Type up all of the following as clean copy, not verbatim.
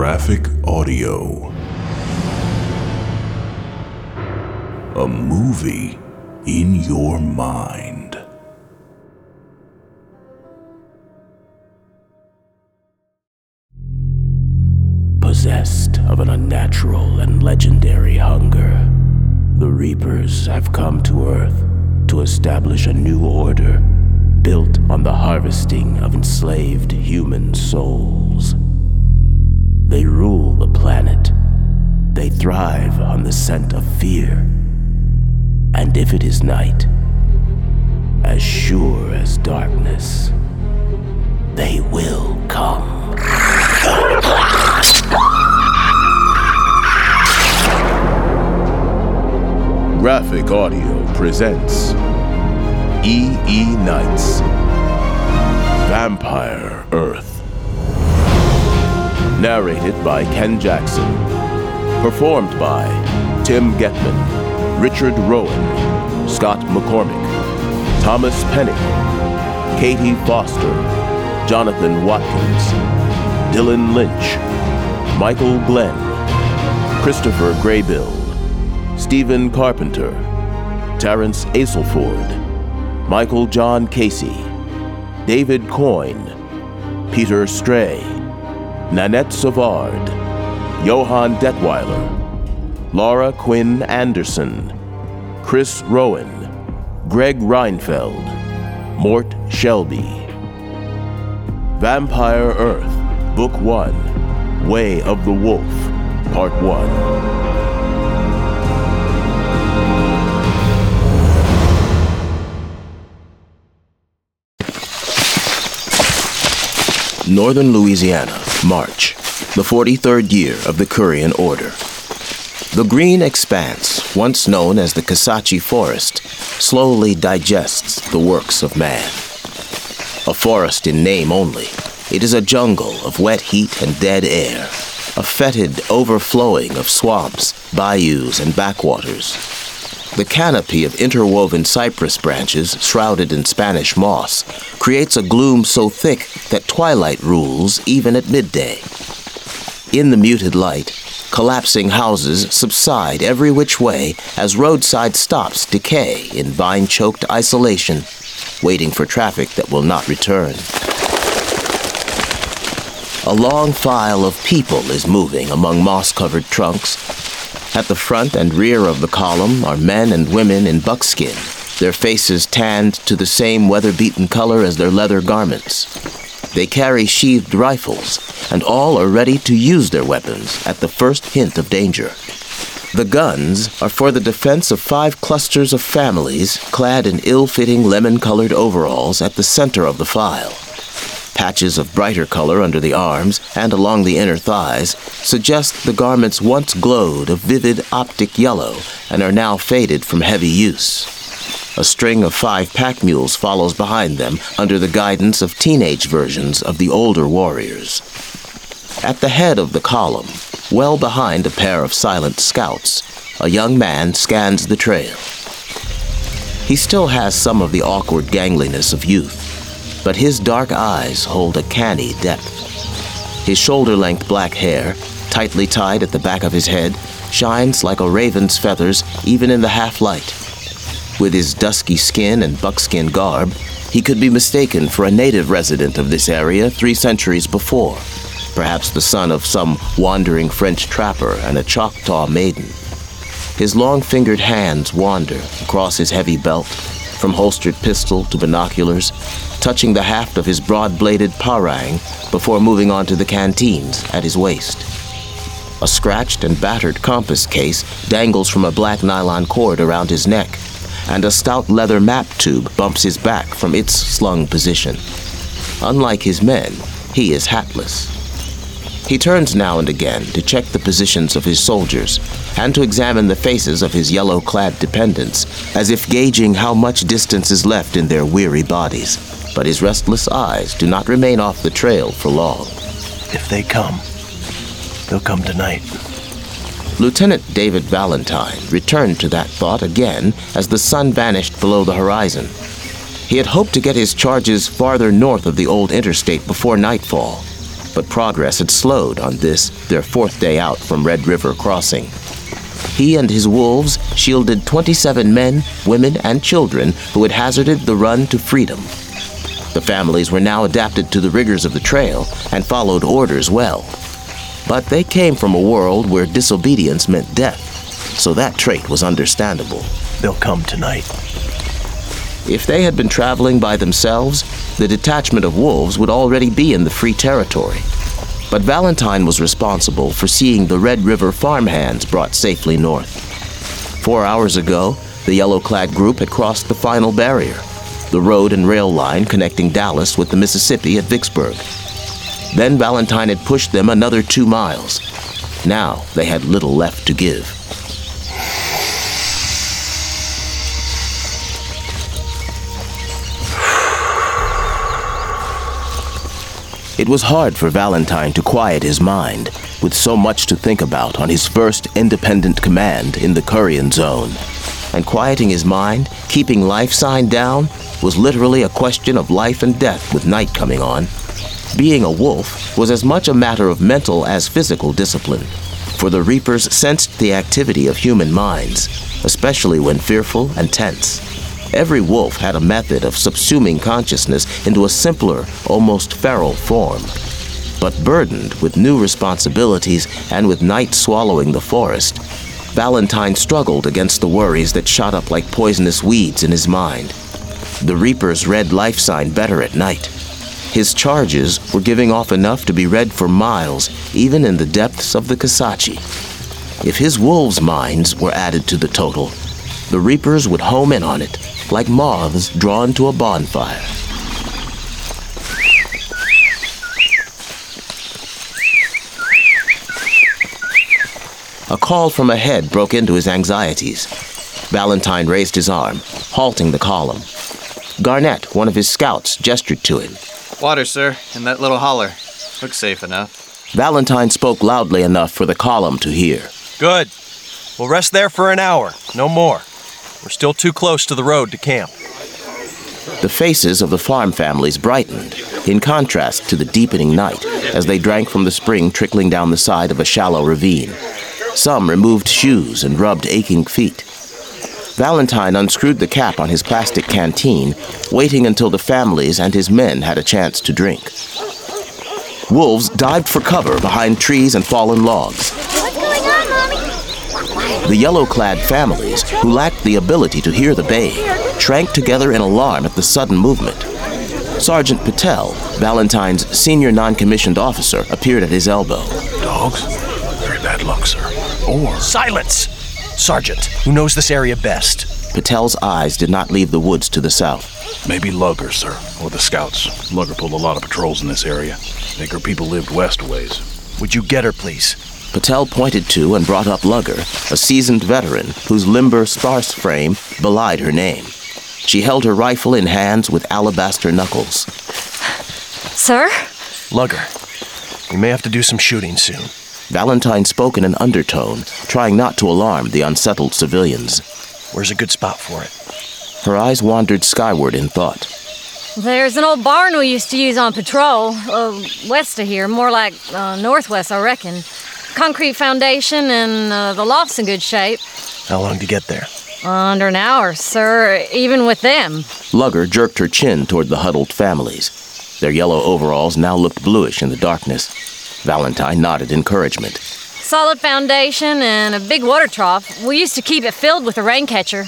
Graphic Audio. A movie in your mind. Possessed of an unnatural and legendary hunger, the Reapers have come to Earth to establish a new order built on the harvesting of enslaved human souls. They rule the planet. They thrive on the scent of fear. And if it is night, as sure as darkness, they will come. Graphic Audio presents E.E. Night's Vampire Earth. Narrated by Ken Jackson. Performed by Tim Getman, Richard Rowan, Scott McCormick, Thomas Pennick, Katie Foster, Jonathan Watkins, Dylan Lynch, Michael Glenn, Christopher Graybill, Stephen Carpenter, Terrence Aselford, Michael John Casey, David Coyne, Peter Stray, Nanette Savard, Johan Detweiler, Laura Quinn Anderson, Chris Rowan, Greg Reinfeld, Mort Shelby. Vampire Earth, Book 1, Way of the Wolf, Part 1. Northern Louisiana, March, the 43rd year of the Currian Order. The green expanse, once known as the Kisatchie Forest, slowly digests the works of man. A forest in name only, it is a jungle of wet heat and dead air, a fetid overflowing of swamps, bayous, and backwaters. The canopy of interwoven cypress branches, shrouded in Spanish moss, creates a gloom so thick that twilight rules even at midday. In the muted light, collapsing houses subside every which way as roadside stops decay in vine-choked isolation, waiting for traffic that will not return. A long file of people is moving among moss-covered trunks. At the front and rear of the column are men and women in buckskin, their faces tanned to the same weather-beaten color as their leather garments. They carry sheathed rifles, and all are ready to use their weapons at the first hint of danger. The guns are for the defense of 5 clusters of families clad in ill-fitting lemon-colored overalls at the center of the file. Patches of brighter color under the arms and along the inner thighs suggest the garments once glowed a vivid optic yellow and are now faded from heavy use. A string of 5 pack mules follows behind them under the guidance of teenage versions of the older warriors. At the head of the column, well behind a pair of silent scouts, a young man scans the trail. He still has some of the awkward gangliness of youth, but his dark eyes hold a canny depth. His shoulder-length black hair, tightly tied at the back of his head, shines like a raven's feathers even in the half-light. With his dusky skin and buckskin garb, he could be mistaken for a native resident of this area 3 centuries before, perhaps the son of some wandering French trapper and a Choctaw maiden. His long-fingered hands wander across his heavy belt, from holstered pistol to binoculars, touching the haft of his broad-bladed parang before moving on to the canteens at his waist. A scratched and battered compass case dangles from a black nylon cord around his neck, and a stout leather map tube bumps his back from its slung position. Unlike his men, he is hatless. He turns now and again to check the positions of his soldiers and to examine the faces of his yellow-clad dependents, as if gauging how much distance is left in their weary bodies. But his restless eyes do not remain off the trail for long. If they come, they'll come tonight. Lieutenant David Valentine returned to that thought again as the sun vanished below the horizon. He had hoped to get his charges farther north of the old interstate before nightfall. but progress had slowed on this, their fourth day out from Red River Crossing. He and his wolves shielded 27 men, women, and children who had hazarded the run to freedom. The families were now adapted to the rigors of the trail and followed orders well. But they came from a world where disobedience meant death, so that trait was understandable. They'll come tonight. If they had been traveling by themselves, the detachment of wolves would already be in the free territory. But Valentine was responsible for seeing the Red River farmhands brought safely north. 4 hours ago, the yellow-clad group had crossed the final barrier, the road and rail line connecting Dallas with the Mississippi at Vicksburg. Then Valentine had pushed them another 2 miles. Now they had little left to give. It was hard for Valentine to quiet his mind, with so much to think about on his first independent command in the Kurian Zone. And quieting his mind, keeping life sign down, was literally a question of life and death with night coming on. Being a wolf was as much a matter of mental as physical discipline, for the Reapers sensed the activity of human minds, especially when fearful and tense. Every wolf had a method of subsuming consciousness into a simpler, almost feral form. But burdened with new responsibilities and with night swallowing the forest, Valentine struggled against the worries that shot up like poisonous weeds in his mind. The Reapers read life sign better at night. His charges were giving off enough to be read for miles, even in the depths of the Kisatchie. If his wolves' minds were added to the total, the Reapers would home in on it, like moths drawn to a bonfire. A call from ahead broke into his anxieties. Valentine raised his arm, halting the column. Garnett, one of his scouts, gestured to him. Water, sir, in that little holler. Looks safe enough. Valentine spoke loudly enough for the column to hear. Good. We'll rest there for an hour, no more. We're still too close to the road to camp. The faces of the farm families brightened, in contrast to the deepening night, as they drank from the spring trickling down the side of a shallow ravine. Some removed shoes and rubbed aching feet. Valentine unscrewed the cap on his plastic canteen, waiting until the families and his men had a chance to drink. Wolves dived for cover behind trees and fallen logs. What's going on, Mommy? The yellow-clad families, who lacked the ability to hear the bay, shrank together in alarm at the sudden movement. Sergeant Patel, Valentine's senior non-commissioned officer, appeared at his elbow. Dogs? Very bad luck, sir. Or... Silence! Sergeant, who knows this area best? Patel's eyes did not leave the woods to the south. Maybe Lugger, sir, or the scouts. Lugger pulled a lot of patrols in this area. Think her people lived west a ways. Would you get her, please? Patel pointed to and brought up Lugger, a seasoned veteran whose limber, sparse frame belied her name. She held her rifle in hands with alabaster knuckles. Sir? Lugger, we may have to do some shooting soon. Valentine spoke in an undertone, trying not to alarm the unsettled civilians. Where's a good spot for it? Her eyes wandered skyward in thought. There's an old barn we used to use on patrol, west of here, more like northwest, I reckon. Concrete foundation and the loft's in good shape. How long to get there? Under an hour, sir, even with them. Lugger jerked her chin toward the huddled families. Their yellow overalls now looked bluish in the darkness. Valentine nodded encouragement. Solid foundation and a big water trough. We used to keep it filled with a rain catcher.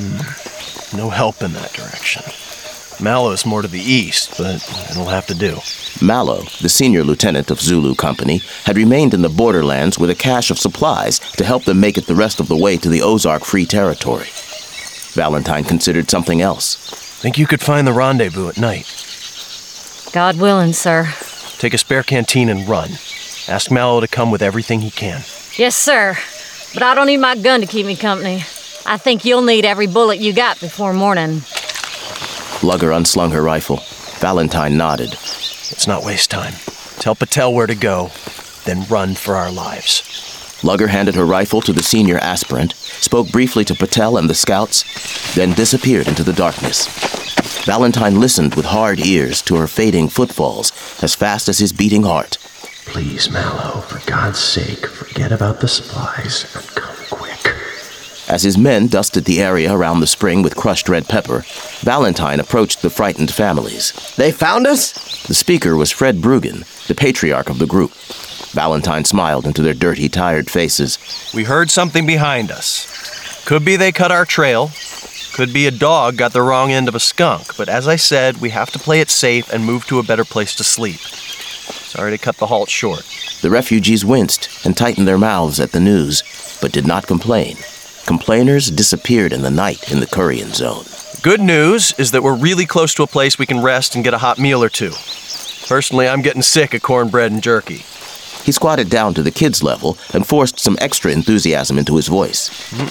No help in that direction. Mallow's more to the east, but it'll have to do. Mallow, the senior lieutenant of Zulu Company, had remained in the borderlands with a cache of supplies to help them make it the rest of the way to the Ozark Free Territory. Valentine considered something else. Think you could find the rendezvous at night? God willing, sir. Take a spare canteen and run. Ask Mallow to come with everything he can. Yes, sir. But I don't need my gun to keep me company. I think you'll need every bullet you got before morning. Lugger unslung her rifle. Valentine nodded. Let's not waste time. Tell Patel where to go, then run for our lives. Lugger handed her rifle to the senior aspirant, spoke briefly to Patel and the scouts, then disappeared into the darkness. Valentine listened with hard ears to her fading footfalls as fast as his beating heart. Please, Mallow, for God's sake, forget about the supplies and come quick. As his men dusted the area around the spring with crushed red pepper, Valentine approached the frightened families. They found us? The speaker was Fred Brugan, the patriarch of the group. Valentine smiled into their dirty, tired faces. We heard something behind us. Could be they cut our trail. Could be a dog got the wrong end of a skunk. But as I said, we have to play it safe and move to a better place to sleep. Sorry to cut the halt short. The refugees winced and tightened their mouths at the news, but did not complain. Complainers disappeared in the night in the Kurian zone. Good news is that we're really close to a place we can rest and get a hot meal or two. Personally, I'm getting sick of cornbread and jerky. He squatted down to the kids' level and forced some extra enthusiasm into his voice.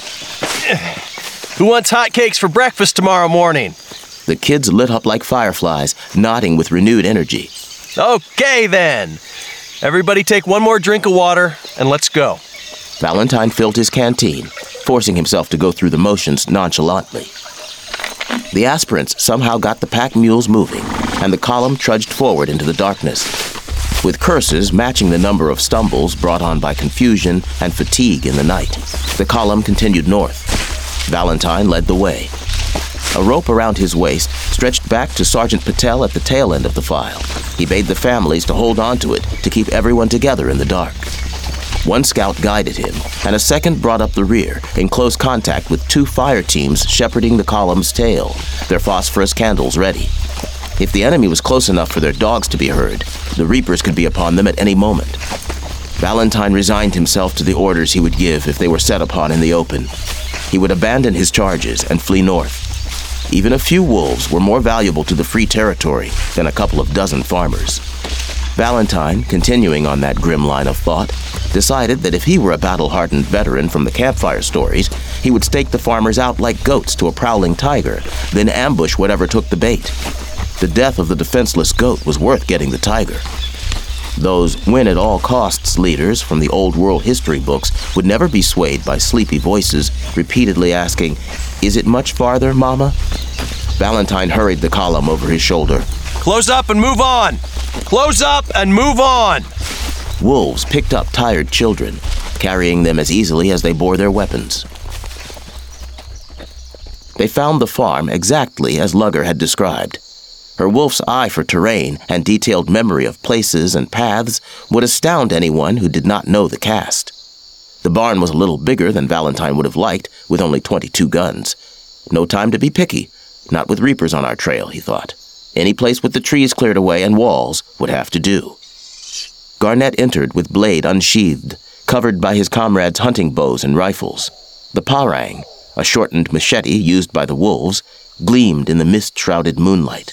Who wants hot cakes for breakfast tomorrow morning? The kids lit up like fireflies, nodding with renewed energy. Okay, then. Everybody take one more drink of water, and let's go. Valentine filled his canteen, forcing himself to go through the motions nonchalantly. The aspirants somehow got the pack mules moving, and the column trudged forward into the darkness, with curses matching the number of stumbles brought on by confusion and fatigue in the night. The column continued north. Valentine led the way. A rope around his waist stretched back to Sergeant Patel at the tail end of the file. He bade the families to hold on to it to keep everyone together in the dark. One scout guided him, and a second brought up the rear, in close contact with two fire teams shepherding the column's tail, their phosphorus candles ready. If the enemy was close enough for their dogs to be heard, the Reapers could be upon them at any moment. Valentine resigned himself to the orders he would give if they were set upon in the open. He would abandon his charges and flee north. Even a few wolves were more valuable to the free territory than a couple of dozen farmers. Valentine, continuing on that grim line of thought, decided that if he were a battle-hardened veteran from the campfire stories, he would stake the farmers out like goats to a prowling tiger, then ambush whatever took the bait. The death of the defenseless goat was worth getting the tiger. Those win-at-all-costs leaders from the old world history books would never be swayed by sleepy voices repeatedly asking, "Is it much farther, Mama?" Valentine hurried the column over his shoulder. Close up and move on! Close up and move on! Wolves picked up tired children, carrying them as easily as they bore their weapons. They found the farm exactly as Lugger had described. Her wolf's eye for terrain and detailed memory of places and paths would astound anyone who did not know the cast. The barn was a little bigger than Valentine would have liked, with only 22 guns. No time to be picky. Not with Reapers on our trail, he thought. Any place with the trees cleared away and walls would have to do. Garnett entered with blade unsheathed, covered by his comrades' hunting bows and rifles. The parang, a shortened machete used by the wolves, gleamed in the mist-shrouded moonlight.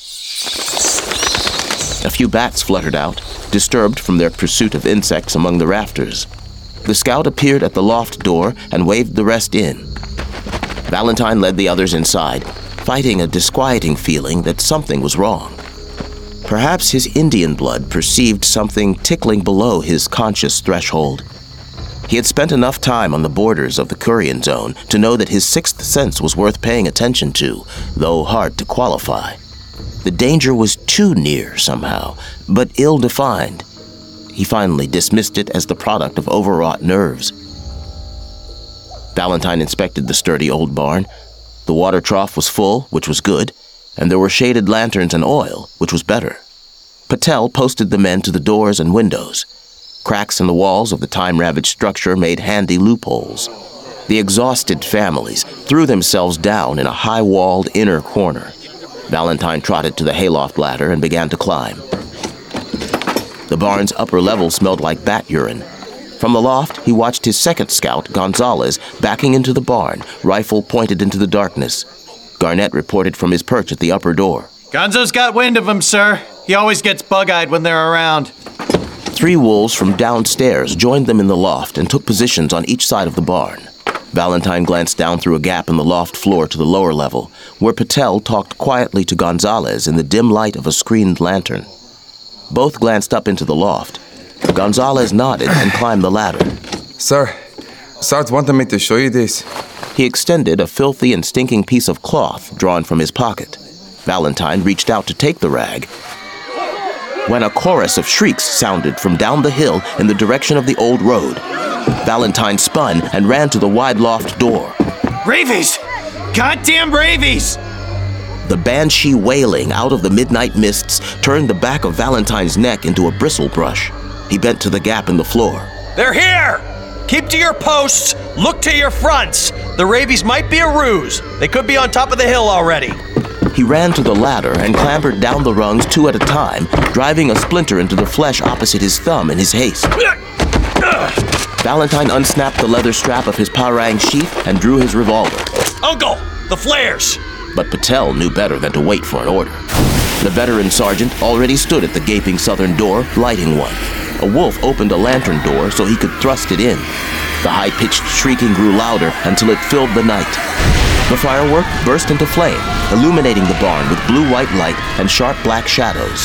A few bats fluttered out, disturbed from their pursuit of insects among the rafters. The scout appeared at the loft door and waved the rest in. Valentine led the others inside, fighting a disquieting feeling that something was wrong. Perhaps his Indian blood perceived something tickling below his conscious threshold. He had spent enough time on the borders of the Kurian zone to know that his sixth sense was worth paying attention to, though hard to qualify. The danger was too near somehow, but ill-defined. He finally dismissed it as the product of overwrought nerves. Valentine inspected the sturdy old barn. The water trough was full, which was good, and there were shaded lanterns and oil, which was better. Patel posted the men to the doors and windows. Cracks in the walls of the time-ravaged structure made handy loopholes. The exhausted families threw themselves down in a high-walled inner corner. Valentine trotted to the hayloft ladder and began to climb. The barn's upper level smelled like bat urine. From the loft, he watched his second scout, Gonzalez, backing into the barn, rifle pointed into the darkness. Garnett reported from his perch at the upper door. Gonzo's got wind of him, sir. He always gets bug-eyed when they're around. 3 wolves from downstairs joined them in the loft and took positions on each side of the barn. Valentine glanced down through a gap in the loft floor to the lower level, where Patel talked quietly to Gonzalez in the dim light of a screened lantern. Both glanced up into the loft. Gonzalez nodded and climbed the ladder. Sir, Sarge wanted me to show you this. He extended a filthy and stinking piece of cloth drawn from his pocket. Valentine reached out to take the rag. when a chorus of shrieks sounded from down the hill in the direction of the old road. Valentine spun and ran to the wide loft door. Ravies! Goddamn ravies! The banshee wailing out of the midnight mists turned the back of Valentine's neck into a bristle brush. He bent to the gap in the floor. They're here! Keep to your posts, look to your fronts. The ravies might be a ruse. They could be on top of the hill already. He ran to the ladder and clambered down the rungs 2 at a time, driving a splinter into the flesh opposite his thumb in his haste. Valentine unsnapped the leather strap of his parang sheath and drew his revolver. Uncle, the flares! But Patel knew better than to wait for an order. The veteran sergeant already stood at the gaping southern door, lighting one. A wolf opened a lantern door so he could thrust it in. The high-pitched shrieking grew louder until it filled the night. The firework burst into flame, illuminating the barn with blue-white light and sharp black shadows.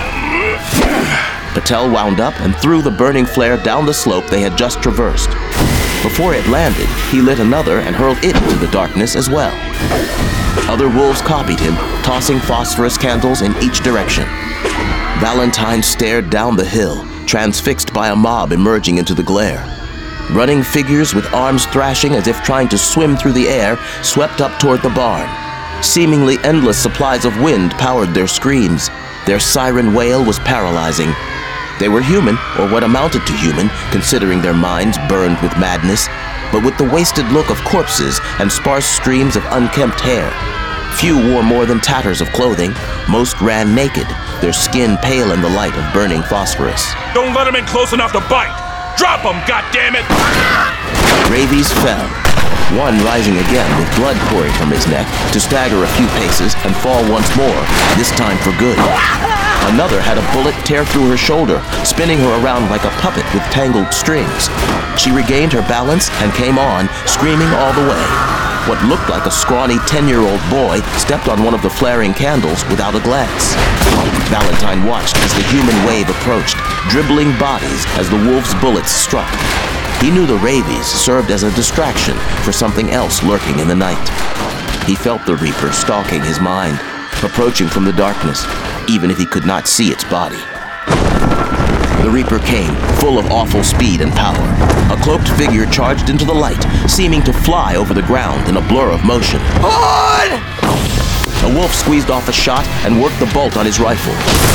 Patel wound up and threw the burning flare down the slope they had just traversed. Before it landed, he lit another and hurled it into the darkness as well. Other wolves copied him, tossing phosphorus candles in each direction. Valentine stared down the hill, transfixed by a mob emerging into the glare. Running figures with arms thrashing as if trying to swim through the air swept up toward the barn. Seemingly endless supplies of wind powered their screams. Their siren wail was paralyzing. They were human, or what amounted to human, considering their minds burned with madness, but with the wasted look of corpses and sparse streams of unkempt hair. Few wore more than tatters of clothing. Most ran naked, their skin pale in the light of burning phosphorus. Don't let him in close enough to bite! Drop him, goddammit! Ravies fell, one rising again with blood pouring from his neck to stagger a few paces and fall once more, this time for good. Another had a bullet tear through her shoulder, spinning her around like a puppet with tangled strings. She regained her balance and came on, screaming all the way. What looked like a scrawny 10-year-old boy stepped on one of the flaring candles without a glance. Valentine watched as the human wave approached, dribbling bodies as the wolf's bullets struck. He knew the ravies served as a distraction for something else lurking in the night. He felt the Reaper stalking his mind, approaching from the darkness, even if he could not see its body. The Reaper came, full of awful speed and power. A cloaked figure charged into the light, seeming to fly over the ground in a blur of motion. On! A wolf squeezed off a shot and worked the bolt on his rifle.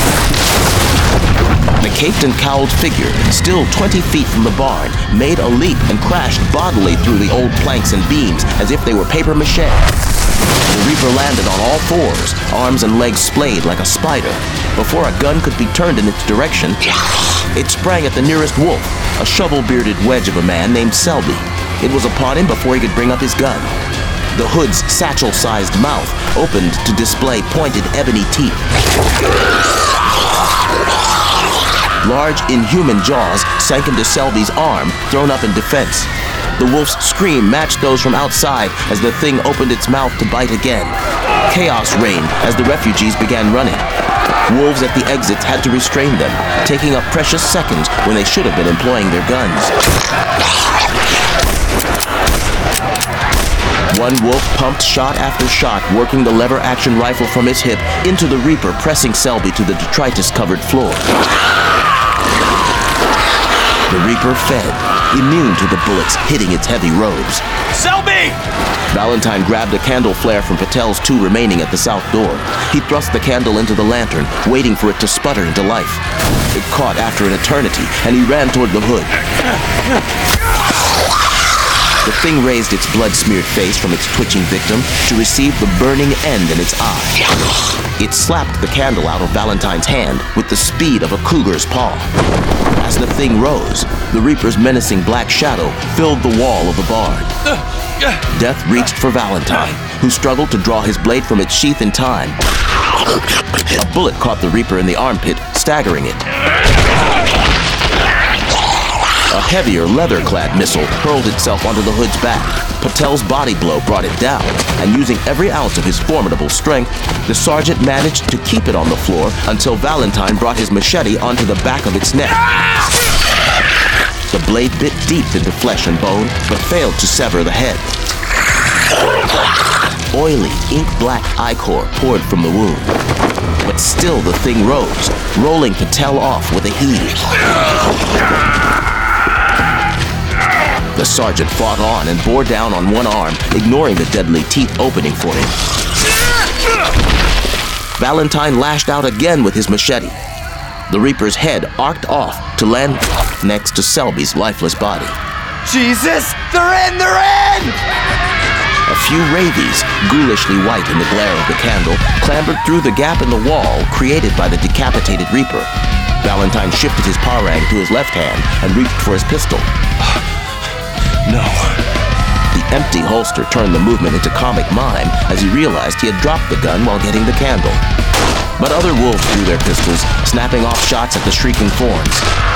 The caped and cowled figure, still 20 feet from the barn, made a leap and crashed bodily through the old planks and beams as if they were paper mache. The Reaper landed on all fours, arms and legs splayed like a spider. Before a gun could be turned in its direction, it sprang at the nearest wolf, a shovel-bearded wedge of a man named Selby. It was upon him before he could bring up his gun. The hood's satchel-sized mouth opened to display pointed ebony teeth. Large, inhuman jaws sank into Selby's arm, thrown up in defense. The wolf's scream matched those from outside as the thing opened its mouth to bite again. Chaos reigned as the refugees began running. Wolves at the exits had to restrain them, taking up precious seconds when they should have been employing their guns. One wolf pumped shot after shot, working the lever-action rifle from his hip into the Reaper, pressing Selby to the detritus-covered floor. The Reaper fed, immune to the bullets hitting its heavy robes. Selby! Valentine grabbed a candle flare from Patel's 2 remaining at the south door. He thrust the candle into the lantern, waiting for it to sputter into life. It caught after an eternity, and he ran toward the hood. The thing raised its blood-smeared face from its twitching victim to receive the burning end in its eye. It slapped the candle out of Valentine's hand with the speed of a cougar's paw. As the thing rose, the Reaper's menacing black shadow filled the wall of the barn. Death reached for Valentine, who struggled to draw his blade from its sheath in time. A bullet caught the Reaper in the armpit, staggering it. A heavier, leather-clad missile hurled itself onto the hood's back. Patel's body blow brought it down, and using every ounce of his formidable strength, the sergeant managed to keep it on the floor until Valentine brought his machete onto the back of its neck. The blade bit deep into flesh and bone, but failed to sever the head. Oily, ink-black ichor poured from the wound. but still the thing rose, rolling Patel off with a heave. The sergeant fought on and bore down on one arm, ignoring the deadly teeth opening for him. Valentine lashed out again with his machete. The Reaper's head arced off to land next to Selby's lifeless body. Jesus! They're in! They're in! A few ravies, ghoulishly white in the glare of the candle, clambered through the gap in the wall created by the decapitated Reaper. Valentine shifted his parang to his left hand and reached for his pistol. No. The empty holster turned the movement into comic mime as he realized he had dropped the gun while getting the candle. But other wolves drew their pistols, snapping off shots at the shrieking forms.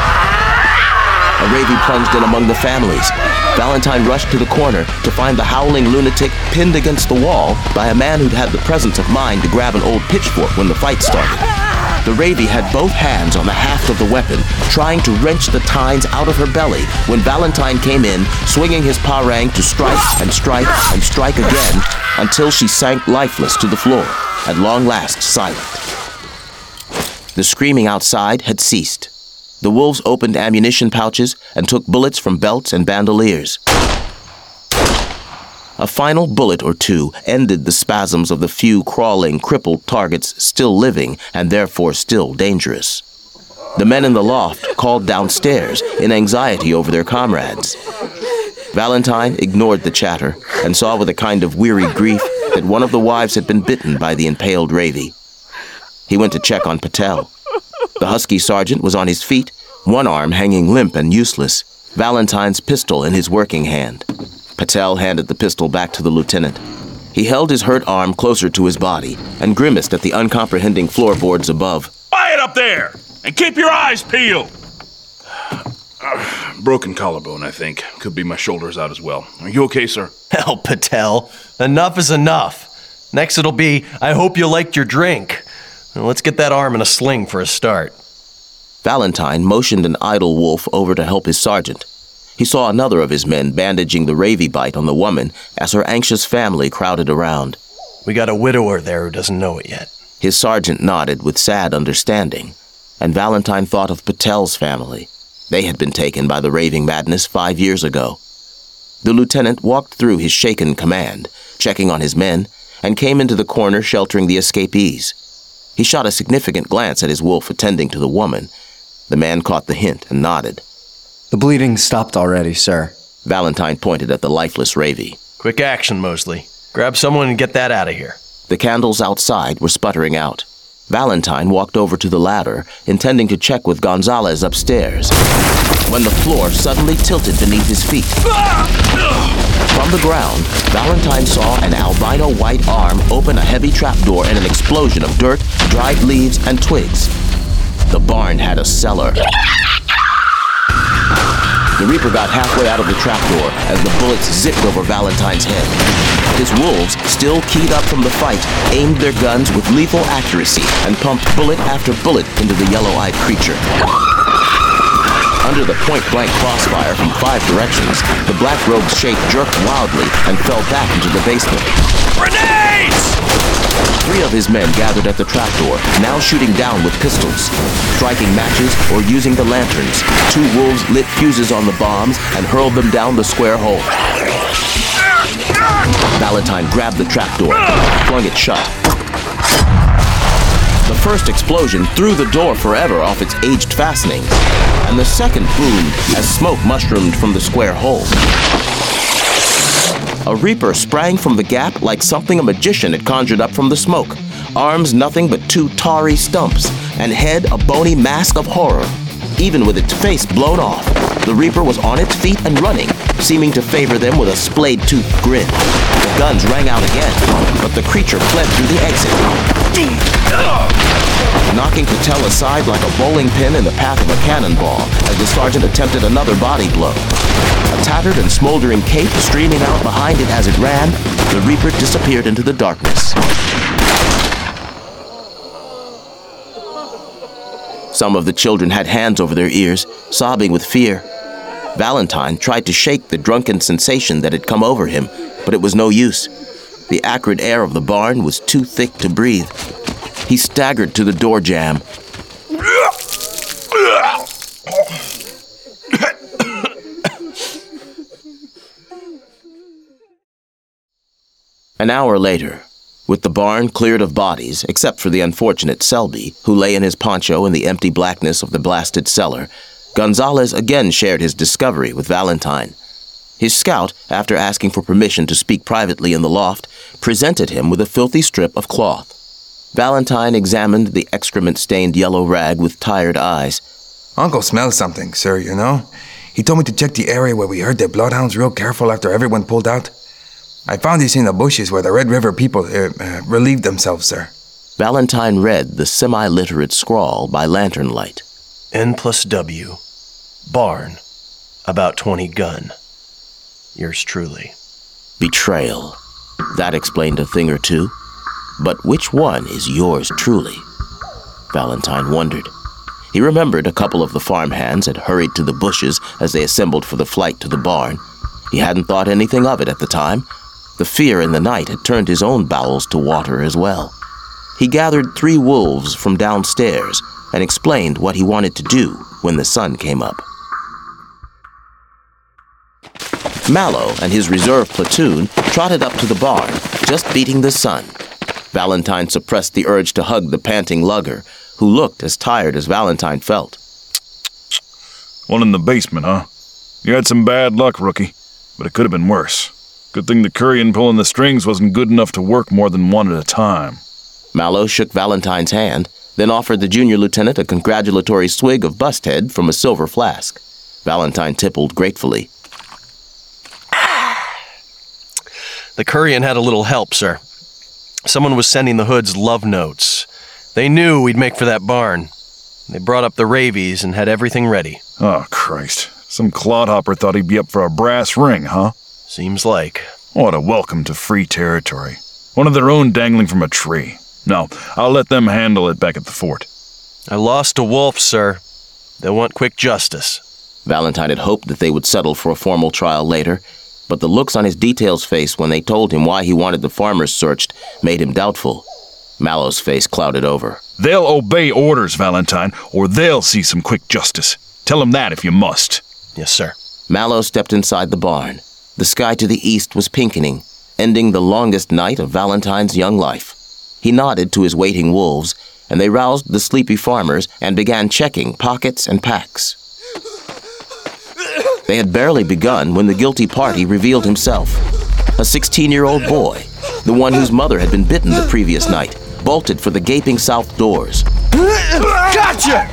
A ravy plunged in among the families. Valentine rushed to the corner to find the howling lunatic pinned against the wall by a man who'd had the presence of mind to grab an old pitchfork when the fight started. The ravy had both hands on the haft of the weapon, trying to wrench the tines out of her belly when Valentine came in, swinging his parang to strike and strike and strike again until she sank lifeless to the floor, at long last silent. The screaming outside had ceased. The wolves opened ammunition pouches and took bullets from belts and bandoliers. A final bullet or two ended the spasms of the few crawling, crippled targets still living and therefore still dangerous. The men in the loft called downstairs in anxiety over their comrades. Valentine ignored the chatter and saw with a kind of weary grief that one of the wives had been bitten by the impaled ravy. He went to check on Patel. The husky sergeant was on his feet, one arm hanging limp and useless, Valentine's pistol in his working hand. Patel handed the pistol back to the lieutenant. He held his hurt arm closer to his body and grimaced at the uncomprehending floorboards above. Quiet up there! And keep your eyes peeled! Broken collarbone, I think. Could be my shoulders out as well. Are you okay, sir? Hell, Patel. Enough is enough. Next it'll be, I hope you liked your drink. Now, let's get that arm in a sling for a start. Valentine motioned an idle wolf over to help his sergeant. He saw another of his men bandaging the ravy bite on the woman as her anxious family crowded around. We got a widower there who doesn't know it yet. His sergeant nodded with sad understanding, and Valentine thought of Patel's family. They had been taken by the raving madness 5 years ago. The lieutenant walked through his shaken command, checking on his men, and came into the corner sheltering the escapees. He shot a significant glance at his wolf attending to the woman. The man caught the hint and nodded. The bleeding stopped already, sir. Valentine pointed at the lifeless ravy. Quick action, Mosley. Grab someone and get that out of here. The candles outside were sputtering out. Valentine walked over to the ladder, intending to check with Gonzalez upstairs, when the floor suddenly tilted beneath his feet. From the ground, Valentine saw an albino white arm open a heavy trapdoor and an explosion of dirt, dried leaves, and twigs. The barn had a cellar. The Reaper got halfway out of the trapdoor as the bullets zipped over Valentine's head. His wolves, still keyed up from the fight, aimed their guns with lethal accuracy and pumped bullet after bullet into the yellow-eyed creature. Under the point-blank crossfire from 5 directions, the black-robed shape jerked wildly and fell back into the basement. Grenades! 3 of his men gathered at the trapdoor, now shooting down with pistols. Striking matches or using the lanterns, 2 wolves lit fuses on the bombs and hurled them down the square hole. Valentine grabbed the trapdoor, flung it shut. The first explosion threw the door forever off its aged fastening, and the second boomed as smoke mushroomed from the square hole. A Reaper sprang from the gap like something a magician had conjured up from the smoke. Arms nothing but 2 tarry stumps, and head a bony mask of horror. Even with its face blown off, the Reaper was on its feet and running, seeming to favor them with a splayed-toothed grin. The guns rang out again, but the creature fled through the exit, knocking Patel aside like a bowling pin in the path of a cannonball as the sergeant attempted another body blow. A tattered and smoldering cape streaming out behind it as it ran, the Reaper disappeared into the darkness. Some of the children had hands over their ears, sobbing with fear. Valentine tried to shake the drunken sensation that had come over him, but it was no use. The acrid air of the barn was too thick to breathe. He staggered to the door jamb. An hour later, with the barn cleared of bodies, except for the unfortunate Selby, who lay in his poncho in the empty blackness of the blasted cellar, Gonzalez again shared his discovery with Valentine. His scout, after asking for permission to speak privately in the loft, presented him with a filthy strip of cloth. Valentine examined the excrement-stained yellow rag with tired eyes. Uncle smells something, sir, you know. He told me to check the area where we heard the bloodhounds real careful after everyone pulled out. I found these in the bushes where the Red River people relieved themselves, sir. Valentine read the semi-literate scrawl by lantern light. N+W. Barn. About 20 gun. Yours truly. Betrayal. That explained a thing or two. But which one is yours truly? Valentine wondered. He remembered a couple of the farmhands had hurried to the bushes as they assembled for the flight to the barn. He hadn't thought anything of it at the time. The fear in the night had turned his own bowels to water as well. He gathered 3 wolves from downstairs and explained what he wanted to do when the sun came up. Mallow and his reserve platoon trotted up to the barn, just beating the sun. Valentine suppressed the urge to hug the panting lugger, who looked as tired as Valentine felt. One in the basement, huh? You had some bad luck, rookie, but it could have been worse. Good thing the Currian pulling the strings wasn't good enough to work more than one at a time. Mallow shook Valentine's hand, then offered the junior lieutenant a congratulatory swig of Busthead from a silver flask. Valentine tippled gratefully. The Currian had a little help, sir. Someone was sending the Hoods love notes. They knew we'd make for that barn. They brought up the Ravies and had everything ready. Oh, Christ. Some clodhopper thought he'd be up for a brass ring, huh? Seems like. What a welcome to free territory. One of their own dangling from a tree. No, I'll let them handle it back at the fort. I lost a wolf, sir. They'll want quick justice. Valentine had hoped that they would settle for a formal trial later, but the looks on his detail's face when they told him why he wanted the farmers searched made him doubtful. Mallow's face clouded over. They'll obey orders, Valentine, or they'll see some quick justice. Tell them that if you must. Yes, sir. Mallow stepped inside the barn. The sky to the east was pinkening, ending the longest night of Valentine's young life. He nodded to his waiting wolves, and they roused the sleepy farmers and began checking pockets and packs. They had barely begun when the guilty party revealed himself. A 16-year-old boy, the one whose mother had been bitten the previous night, bolted for the gaping south doors. Gotcha!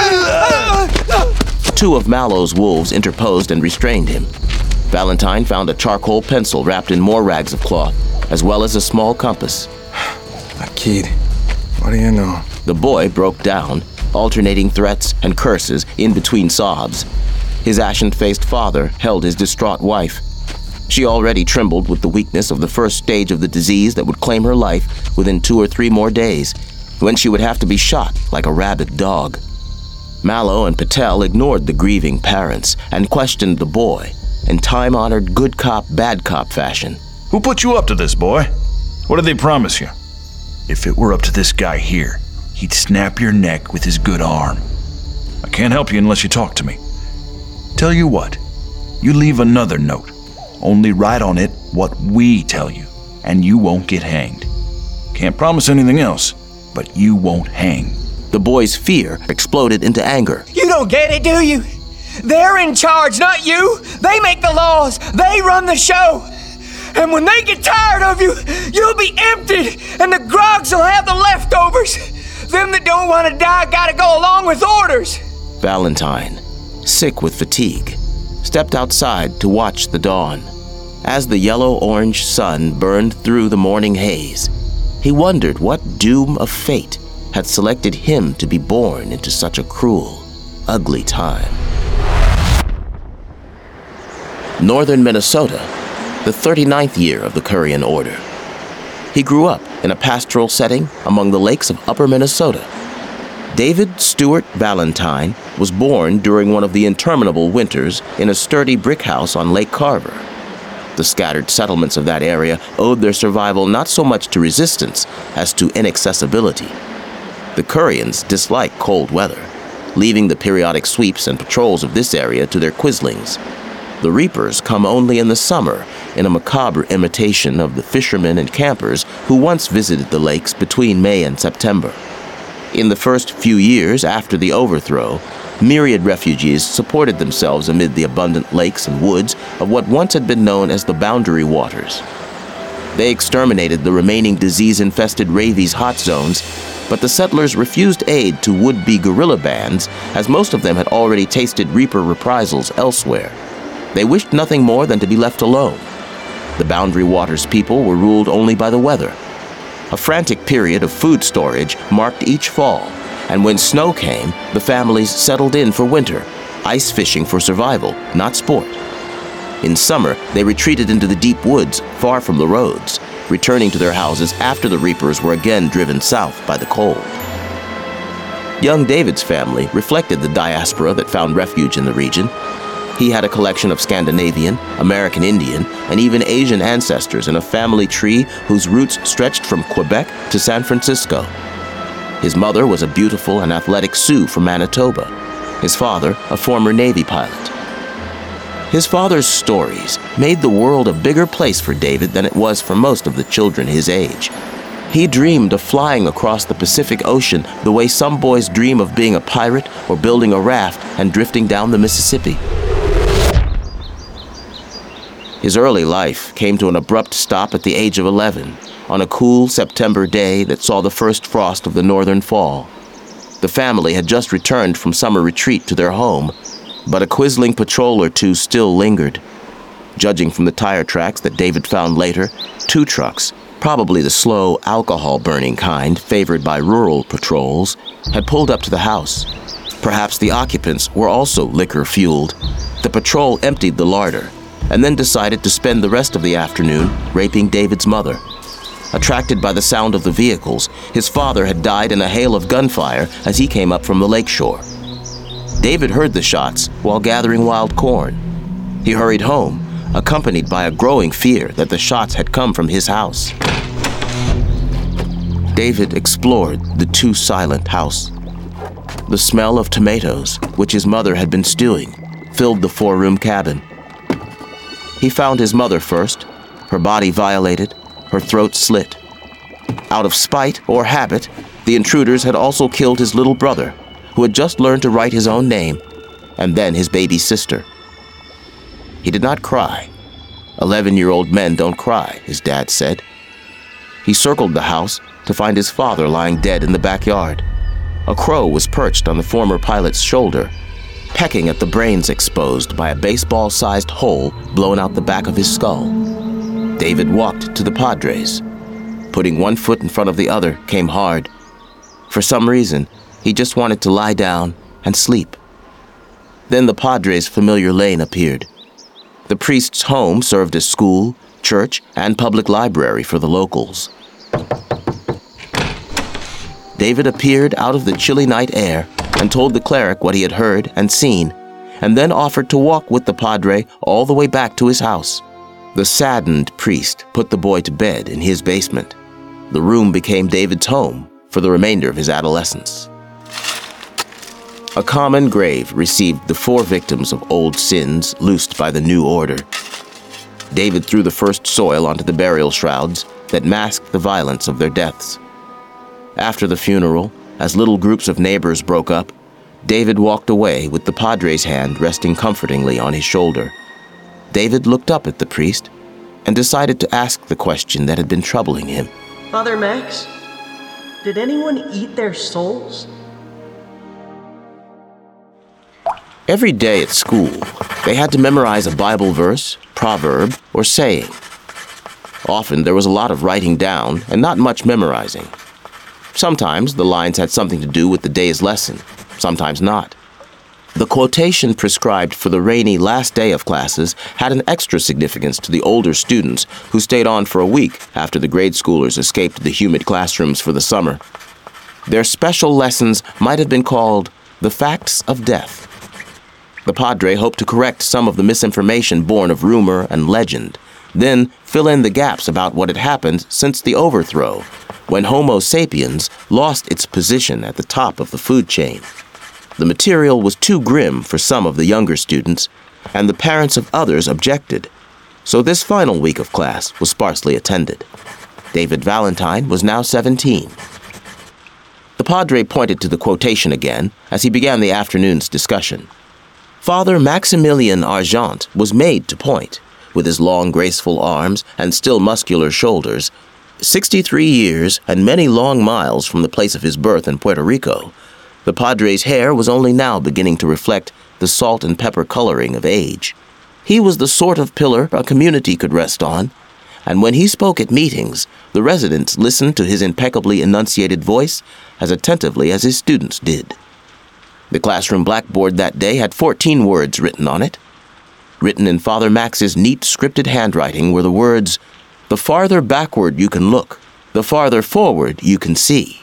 2 of Mallow's wolves interposed and restrained him. Valentine found a charcoal pencil wrapped in more rags of cloth, as well as a small compass. A kid. What do you know? The boy broke down, alternating threats and curses in between sobs. His ashen-faced father held his distraught wife. She already trembled with the weakness of the first stage of the disease that would claim her life within 2 or 3 more days, when she would have to be shot like a rabid dog. Mallow and Patel ignored the grieving parents and questioned the boy in time-honored good cop, bad cop fashion. Who put you up to this, boy? What did they promise you? If it were up to this guy here, he'd snap your neck with his good arm. I can't help you unless you talk to me. Tell you what, you leave another note. Only write on it what we tell you, and you won't get hanged. Can't promise anything else, but you won't hang. The boy's fear exploded into anger. You don't get it, do you? They're in charge, not you. They make the laws. They run the show. And when they get tired of you, you'll be emptied, and the grogs will have the leftovers. Them that don't want to die gotta go along with orders. Valentine, sick with fatigue, stepped outside to watch the dawn. As the yellow-orange sun burned through the morning haze, he wondered what doom of fate had selected him to be born into such a cruel, ugly time. Northern Minnesota, the 39th year of the Currian Order. He grew up in a pastoral setting among the lakes of upper Minnesota. David Stewart Valentine was born during one of the interminable winters in a sturdy brick house on Lake Carver. The scattered settlements of that area owed their survival not so much to resistance as to inaccessibility. The Curians dislike cold weather, leaving the periodic sweeps and patrols of this area to their quislings. The Reapers come only in the summer, in a macabre imitation of the fishermen and campers who once visited the lakes between May and September. In the first few years after the overthrow, myriad refugees supported themselves amid the abundant lakes and woods of what once had been known as the Boundary Waters. They exterminated the remaining disease-infested Ravies hot zones, but the settlers refused aid to would-be guerrilla bands, as most of them had already tasted Reaper reprisals elsewhere. They wished nothing more than to be left alone. The Boundary Waters people were ruled only by the weather. A frantic period of food storage marked each fall, and when snow came, the families settled in for winter, ice fishing for survival, not sport. In summer, they retreated into the deep woods, far from the roads, returning to their houses after the Reapers were again driven south by the cold. Young David's family reflected the diaspora that found refuge in the region. He had a collection of Scandinavian, American Indian, and even Asian ancestors in a family tree whose roots stretched from Quebec to San Francisco. His mother was a beautiful and athletic Sioux from Manitoba. His father, a former Navy pilot. His father's stories made the world a bigger place for David than it was for most of the children his age. He dreamed of flying across the Pacific Ocean the way some boys dream of being a pirate or building a raft and drifting down the Mississippi. His early life came to an abrupt stop at the age of 11, on a cool September day that saw the first frost of the northern fall. The family had just returned from summer retreat to their home, but a quisling patrol or two still lingered. Judging from the tire tracks that David found later, 2 trucks, probably the slow, alcohol-burning kind favored by rural patrols, had pulled up to the house. Perhaps the occupants were also liquor-fueled. The patrol emptied the larder, and then decided to spend the rest of the afternoon raping David's mother. Attracted by the sound of the vehicles, his father had died in a hail of gunfire as he came up from the lakeshore. David heard the shots while gathering wild corn. He hurried home, accompanied by a growing fear that the shots had come from his house. David explored the too silent house. The smell of tomatoes, which his mother had been stewing, filled the 4-room cabin. He found his mother first, her body violated, her throat slit. Out of spite or habit, the intruders had also killed his little brother, who had just learned to write his own name, and then his baby sister. He did not cry. 11-year-old men don't cry, his dad said. He circled the house to find his father lying dead in the backyard. A crow was perched on the former pilot's shoulder, pecking at the brains exposed by a baseball-sized hole blown out the back of his skull. David walked to the Padres. Putting one foot in front of the other came hard. For some reason, he just wanted to lie down and sleep. Then the Padres' familiar lane appeared. The priest's home served as school, church, and public library for the locals. David appeared out of the chilly night air and told the cleric what he had heard and seen, and then offered to walk with the Padre all the way back to his house. The saddened priest put the boy to bed in his basement. The room became David's home for the remainder of his adolescence. A common grave received the 4 victims of old sins loosed by the new order. David threw the first soil onto the burial shrouds that masked the violence of their deaths. After the funeral, as little groups of neighbors broke up, David walked away with the Padre's hand resting comfortingly on his shoulder. David looked up at the priest and decided to ask the question that had been troubling him. Father Max, did anyone eat their souls? Every day at school, they had to memorize a Bible verse, proverb, or saying. Often there was a lot of writing down and not much memorizing. Sometimes the lines had something to do with the day's lesson, sometimes not. The quotation prescribed for the rainy last day of classes had an extra significance to the older students who stayed on for a week after the grade schoolers escaped the humid classrooms for the summer. Their special lessons might have been called The Facts of Death. The Padre hoped to correct some of the misinformation born of rumor and legend, then fill in the gaps about what had happened since the overthrow, when Homo sapiens lost its position at the top of the food chain. The material was too grim for some of the younger students, and the parents of others objected. So this final week of class was sparsely attended. David Valentine was now 17. The Padre pointed to the quotation again as he began the afternoon's discussion. Father Maximilien Argent was made to point, with his long, graceful arms and still muscular shoulders. 63 years and many long miles from the place of his birth in Puerto Rico, the Padre's hair was only now beginning to reflect the salt and pepper coloring of age. He was the sort of pillar a community could rest on, and when he spoke at meetings, the residents listened to his impeccably enunciated voice as attentively as his students did. The classroom blackboard that day had 14 words written on it. Written in Father Max's neat, scripted handwriting were the words, "The farther backward you can look, the farther forward you can see."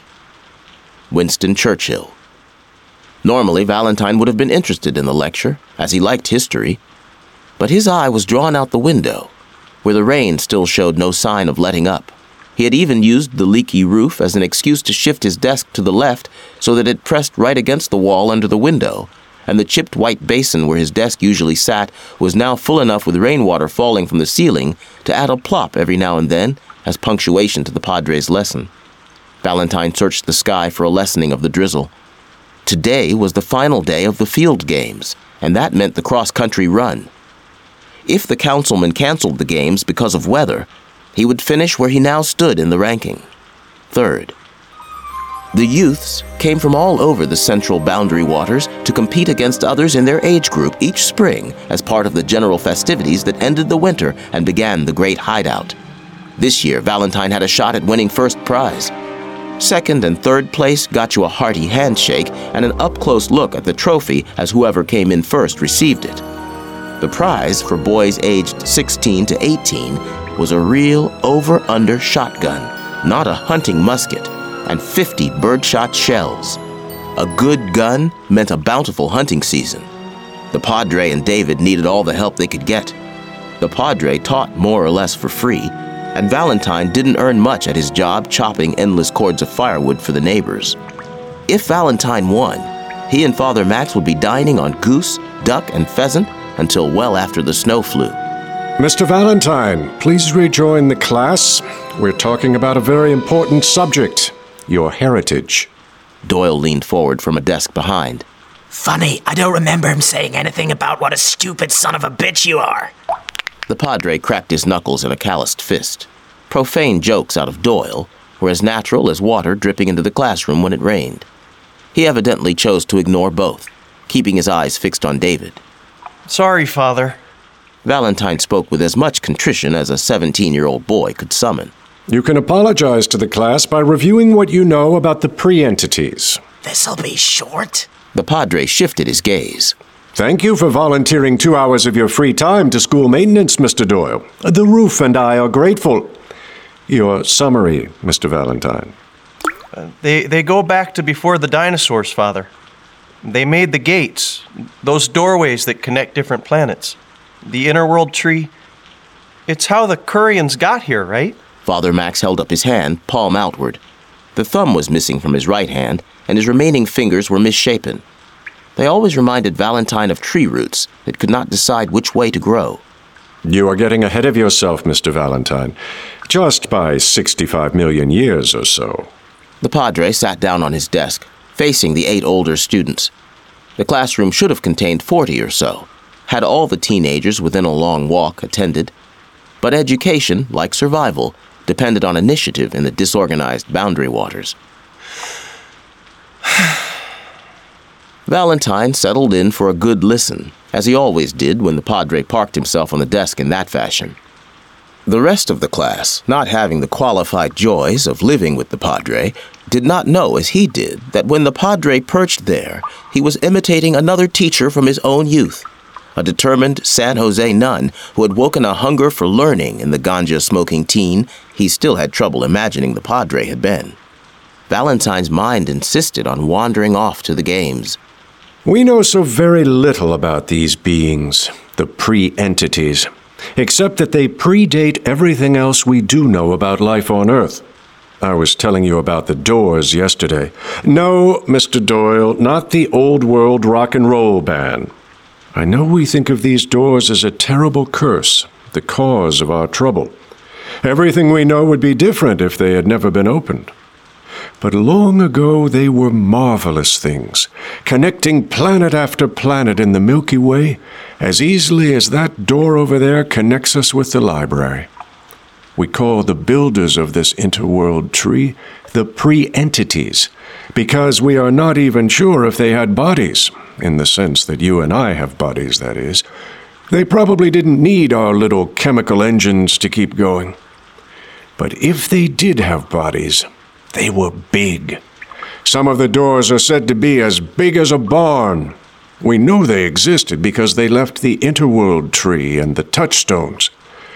Winston Churchill. Normally, Valentine would have been interested in the lecture, as he liked history, but his eye was drawn out the window, where the rain still showed no sign of letting up. He had even used the leaky roof as an excuse to shift his desk to the left so that it pressed right against the wall under the window, and the chipped white basin where his desk usually sat was now full enough with rainwater falling from the ceiling to add a plop every now and then as punctuation to the Padre's lesson. Valentine searched the sky for a lessening of the drizzle. Today was the final day of the field games, and that meant the cross-country run. If the councilman canceled the games because of weather, he would finish where he now stood in the ranking, third. The youths came from all over the central boundary waters to compete against others in their age group each spring as part of the general festivities that ended the winter and began the Great Hideout. This year, Valentine had a shot at winning first prize. Second and third place got you a hearty handshake and an up-close look at the trophy as whoever came in first received it. The prize for boys aged 16 to 18 was a real over-under shotgun, not a hunting musket, and 50 birdshot shells. A good gun meant a bountiful hunting season. The Padre and David needed all the help they could get. The Padre taught more or less for free, and Valentine didn't earn much at his job chopping endless cords of firewood for the neighbors. If Valentine won, he and Father Max would be dining on goose, duck, and pheasant until well after the snow flew. Mr. Valentine, please rejoin the class. We're talking about a very important subject, your heritage. Doyle leaned forward from a desk behind. Funny, I don't remember him saying anything about what a stupid son of a bitch you are. The Padre cracked his knuckles in a calloused fist. Profane jokes out of Doyle were as natural as water dripping into the classroom when it rained. He evidently chose to ignore both, keeping his eyes fixed on David. Sorry, Father. Valentine spoke with as much contrition as a 17-year-old boy could summon. You can apologize to the class by reviewing what you know about the pre-entities. This'll be short. The Padre shifted his gaze. Thank you for volunteering 2 hours of your free time to school maintenance, Mr. Doyle. The roof and I are grateful. Your summary, Mr. Valentine. They go back to before the dinosaurs, Father. They made the gates, those doorways that connect different planets. The Innerworld tree. It's how the Curians got here, right? Father Max held up his hand, palm outward. The thumb was missing from his right hand, and his remaining fingers were misshapen. They always reminded Valentine of tree roots that could not decide which way to grow. You are getting ahead of yourself, Mr. Valentine. Just by 65 million years or so. The Padre sat down on his desk, facing the 8 older students. The classroom should have contained 40 or so, had all the teenagers within a long walk attended. But education, like survival, depended on initiative in the disorganized boundary waters. Valentine settled in for a good listen, as he always did when the Padre parked himself on the desk in that fashion. The rest of the class, not having the qualified joys of living with the Padre, did not know as he did that when the Padre perched there, he was imitating another teacher from his own youth, a determined San Jose nun who had woken a hunger for learning in the ganja-smoking teen he still had trouble imagining the Padre had been. Valentine's mind insisted on wandering off to the games. We know so very little about these beings, the pre-entities, except that they predate everything else we do know about life on Earth. I was telling you about the Doors yesterday. No, Mr. Doyle, not the old world rock and roll band. I know we think of these doors as a terrible curse, the cause of our trouble. Everything we know would be different if they had never been opened. But long ago they were marvelous things, connecting planet after planet in the Milky Way as easily as that door over there connects us with the library. We call the builders of this interworld tree the pre-entities, because we are not even sure if they had bodies, in the sense that you and I have bodies, that is. They probably didn't need our little chemical engines to keep going. But if they did have bodies, they were big. Some of the doors are said to be as big as a barn. We know they existed because they left the interworld tree and the touchstones.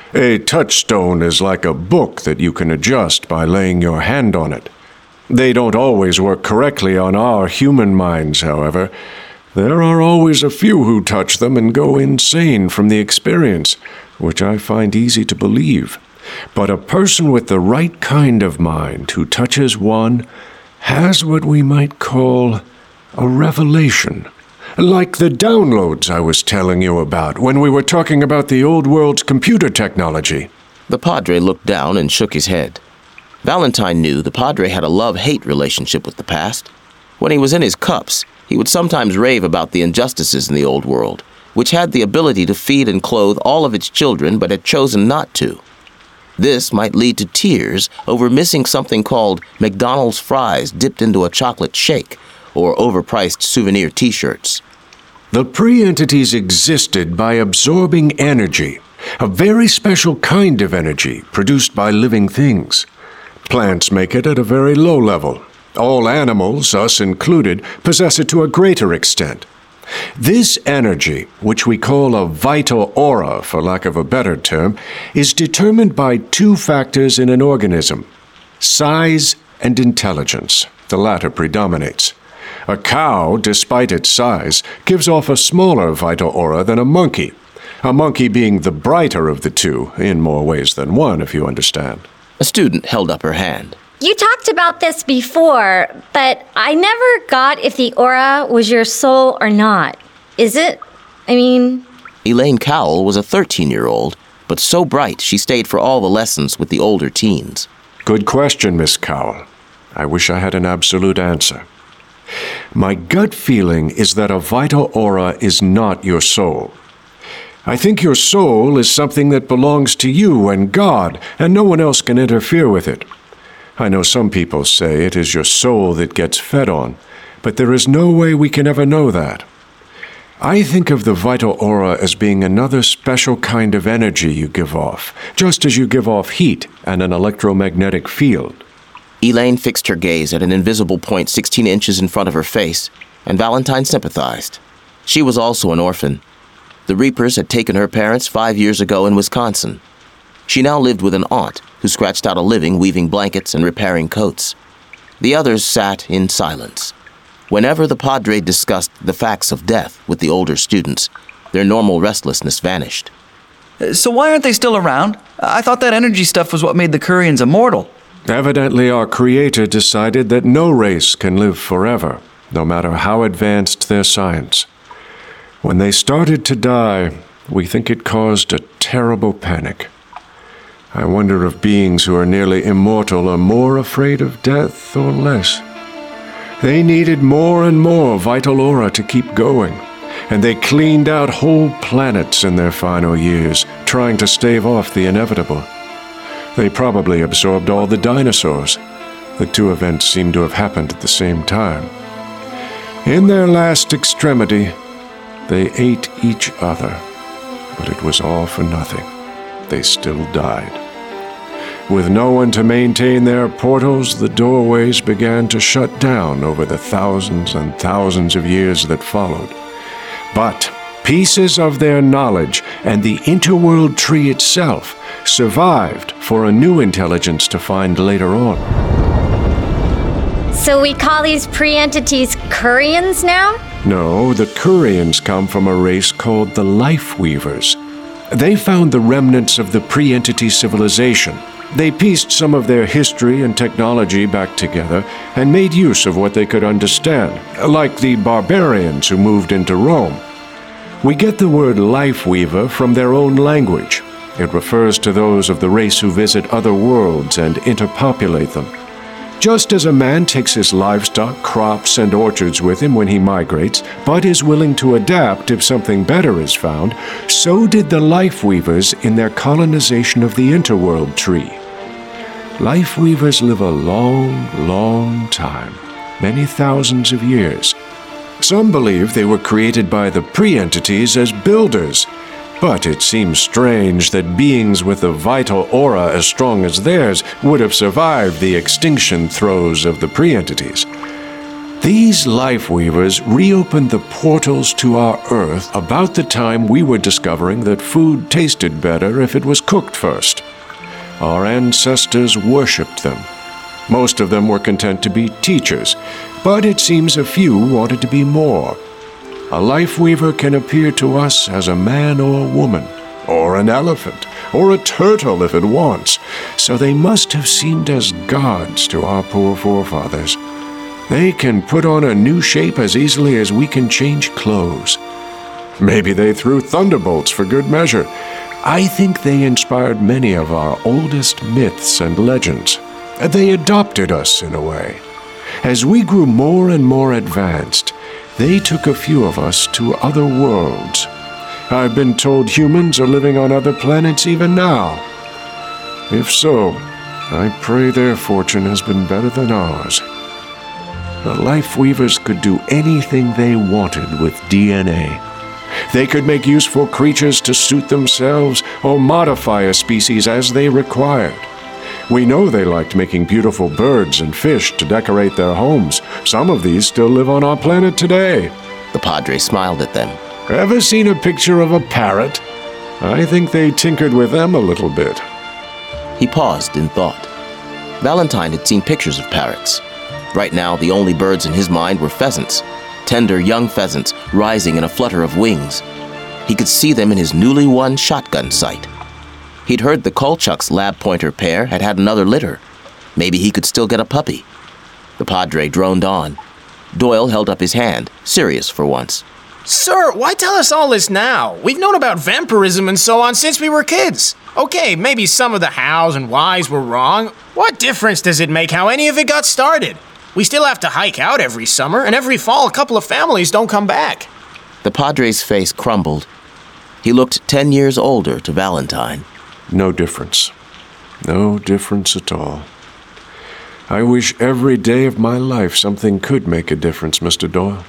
A touchstone is like a book that you can adjust by laying your hand on it. They don't always work correctly on our human minds, however. There are always a few who touch them and go insane from the experience, which I find easy to believe. But a person with the right kind of mind who touches one has what we might call a revelation. Like the downloads I was telling you about when we were talking about the old world's computer technology. The Padre looked down and shook his head. Valentine knew the Padre had a love-hate relationship with the past. When he was in his cups, he would sometimes rave about the injustices in the old world, which had the ability to feed and clothe all of its children but had chosen not to. This might lead to tears over missing something called McDonald's fries dipped into a chocolate shake, or overpriced souvenir t-shirts. The pre-entities existed by absorbing energy, a very special kind of energy produced by living things. Plants make it at a very low level. All animals, us included, possess it to a greater extent. This energy, which we call a vital aura, for lack of a better term, is determined by two factors in an organism: size and intelligence. The latter predominates. A cow, despite its size, gives off a smaller vital aura than a monkey being the brighter of the two, in more ways than one, if you understand. A student held up her hand. You talked about this before, but I never got if the aura was your soul or not. Is it? Elaine Cowell was a 13-year-old, but so bright she stayed for all the lessons with the older teens. Good question, Miss Cowell. I wish I had an absolute answer. My gut feeling is that a vital aura is not your soul. I think your soul is something that belongs to you and God, and no one else can interfere with it. I know some people say it is your soul that gets fed on, but there is no way we can ever know that. I think of the vital aura as being another special kind of energy you give off, just as you give off heat and an electromagnetic field. Elaine fixed her gaze at an invisible point 16 inches in front of her face, and Valentine sympathized. She was also an orphan. The Reapers had taken her parents 5 years ago in Wisconsin. She now lived with an aunt who scratched out a living weaving blankets and repairing coats. The others sat in silence. Whenever the Padre discussed the facts of death with the older students, their normal restlessness vanished. So why aren't they still around? I thought that energy stuff was what made the Curians immortal. Evidently, our Creator decided that no race can live forever, no matter how advanced their science. When they started to die, we think it caused a terrible panic. I wonder if beings who are nearly immortal are more afraid of death or less. They needed more and more vital aura to keep going, and they cleaned out whole planets in their final years, trying to stave off the inevitable. They probably absorbed all the dinosaurs. The two events seem to have happened at the same time. In their last extremity, they ate each other, but it was all for nothing. They still died. With no one to maintain their portals, the doorways began to shut down over the thousands and thousands of years that followed. But pieces of their knowledge and the interworld tree itself survived for a new intelligence to find later on. So we call these pre-entities Curians now? No, the Curians come from a race called the Life Weavers. They found the remnants of the pre-entity civilization, They pieced some of their history and technology back together and made use of what they could understand, like the barbarians who moved into Rome. We get the word Lifeweaver from their own language. It refers to those of the race who visit other worlds and interpopulate them. Just as a man takes his livestock, crops, and orchards with him when he migrates, but is willing to adapt if something better is found, so did the Lifeweavers in their colonization of the Interworld Tree. Lifeweavers live a long, long time, many thousands of years. Some believe they were created by the pre-entities as builders, but it seems strange that beings with a vital aura as strong as theirs would have survived the extinction throes of the pre-entities. These Lifeweavers reopened the portals to our Earth about the time we were discovering that food tasted better if it was cooked first. Our ancestors worshipped them. Most of them were content to be teachers, but it seems a few wanted to be more. A Lifeweaver can appear to us as a man or a woman, or an elephant, or a turtle if it wants, so they must have seemed as gods to our poor forefathers. They can put on a new shape as easily as we can change clothes. Maybe they threw thunderbolts for good measure. I think they inspired many of our oldest myths and legends. They adopted us in a way. As we grew more and more advanced, they took a few of us to other worlds. I've been told humans are living on other planets even now. If so, I pray their fortune has been better than ours. The Lifeweavers could do anything they wanted with DNA. They could make useful creatures to suit themselves or modify a species as they required. We know they liked making beautiful birds and fish to decorate their homes. Some of these still live on our planet today. The Padre smiled at them. Ever seen a picture of a parrot? I think they tinkered with them a little bit. He paused in thought. Valentine had seen pictures of parrots. Right now, the only birds in his mind were pheasants, tender young pheasants rising in a flutter of wings. He could see them in his newly won shotgun sight. He'd heard the Kolchak's lab pointer pair had had another litter. Maybe he could still get a puppy. The Padre droned on. Doyle held up his hand, serious for once. Sir, why tell us all this now? We've known about vampirism and so on since we were kids. Okay, maybe some of the hows and whys were wrong. What difference does it make how any of it got started? We still have to hike out every summer, and every fall a couple of families don't come back. The Padre's face crumbled. He looked 10 years older to Valentine. No difference. No difference at all. I wish every day of my life something could make a difference, Mr. Doyle.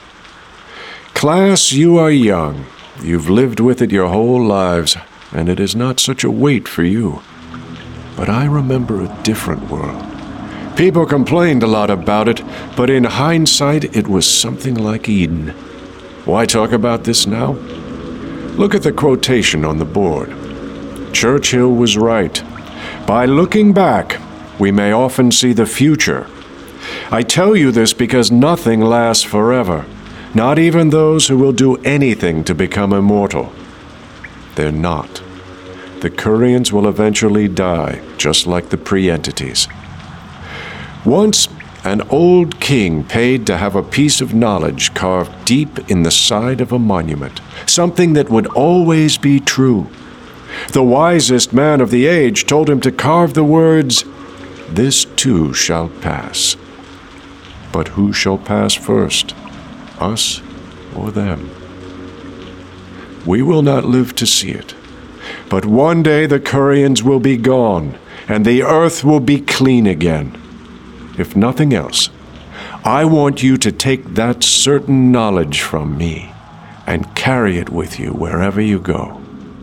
Class, you are young. You've lived with it your whole lives, and it is not such a weight for you. But I remember a different world. People complained a lot about it, but in hindsight, it was something like Eden. Why talk about this now? Look at the quotation on the board. Churchill was right. By looking back, we may often see the future. I tell you this because nothing lasts forever, not even those who will do anything to become immortal. They're not. The Curians will eventually die, just like the pre-entities. Once, an old king paid to have a piece of knowledge carved deep in the side of a monument, something that would always be true. The wisest man of the age told him to carve the words, "This too shall pass." But who shall pass first, us or them? We will not live to see it, but one day the Curians will be gone, and the earth will be clean again. If nothing else, I want you to take that certain knowledge from me and carry it with you wherever you go.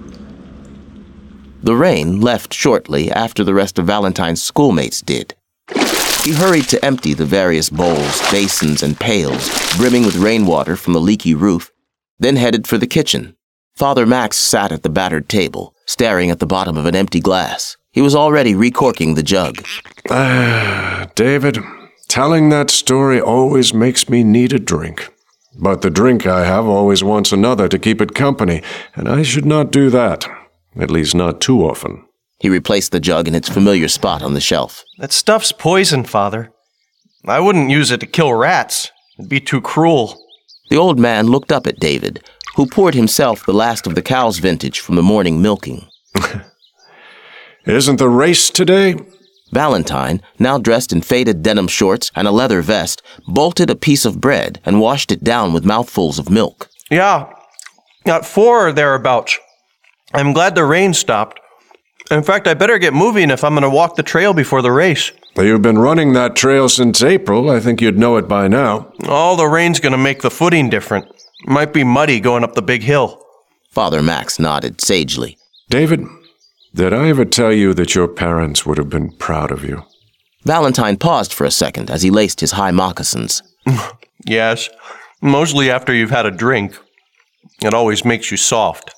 The rain left shortly after the rest of Valentine's schoolmates did. He hurried to empty the various bowls, basins, and pails brimming with rainwater from the leaky roof, then headed for the kitchen. Father Max sat at the battered table, staring at the bottom of an empty glass. He was already recorking the jug. David, telling that story always makes me need a drink. But the drink I have always wants another to keep it company, and I should not do that. At least not too often. He replaced the jug in its familiar spot on the shelf. That stuff's poison, Father. I wouldn't use it to kill rats. It'd be too cruel. The old man looked up at David, who poured himself the last of the cow's vintage from the morning milking. Isn't the race today? Valentine, now dressed in faded denim shorts and a leather vest, bolted a piece of bread and washed it down with mouthfuls of milk. Yeah, at 4 or thereabouts. I'm glad the rain stopped. In fact, I better get moving if I'm going to walk the trail before the race. You've been running that trail since April. I think you'd know it by now. All the rain's going to make the footing different. Might be muddy going up the big hill. Father Max nodded sagely. David, did I ever tell you that your parents would have been proud of you? Valentine paused for a second as he laced his high moccasins. Yes, mostly after you've had a drink. It always makes you soft.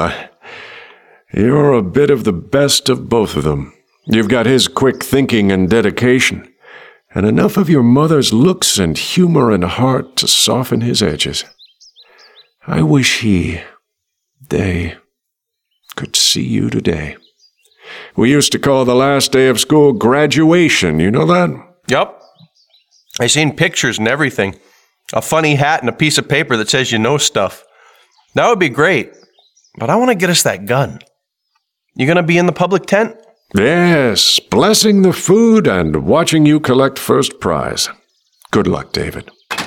You're a bit of the best of both of them. You've got his quick thinking and dedication, and enough of your mother's looks and humor and heart to soften his edges. I wish they could see you today. We used to call the last day of school graduation, you know that? Yep. I seen pictures and everything. A funny hat and a piece of paper that says you know stuff. That would be great, but I want to get us that gun. You gonna be in the public tent? Yes, blessing the food and watching you collect first prize. Good luck, David.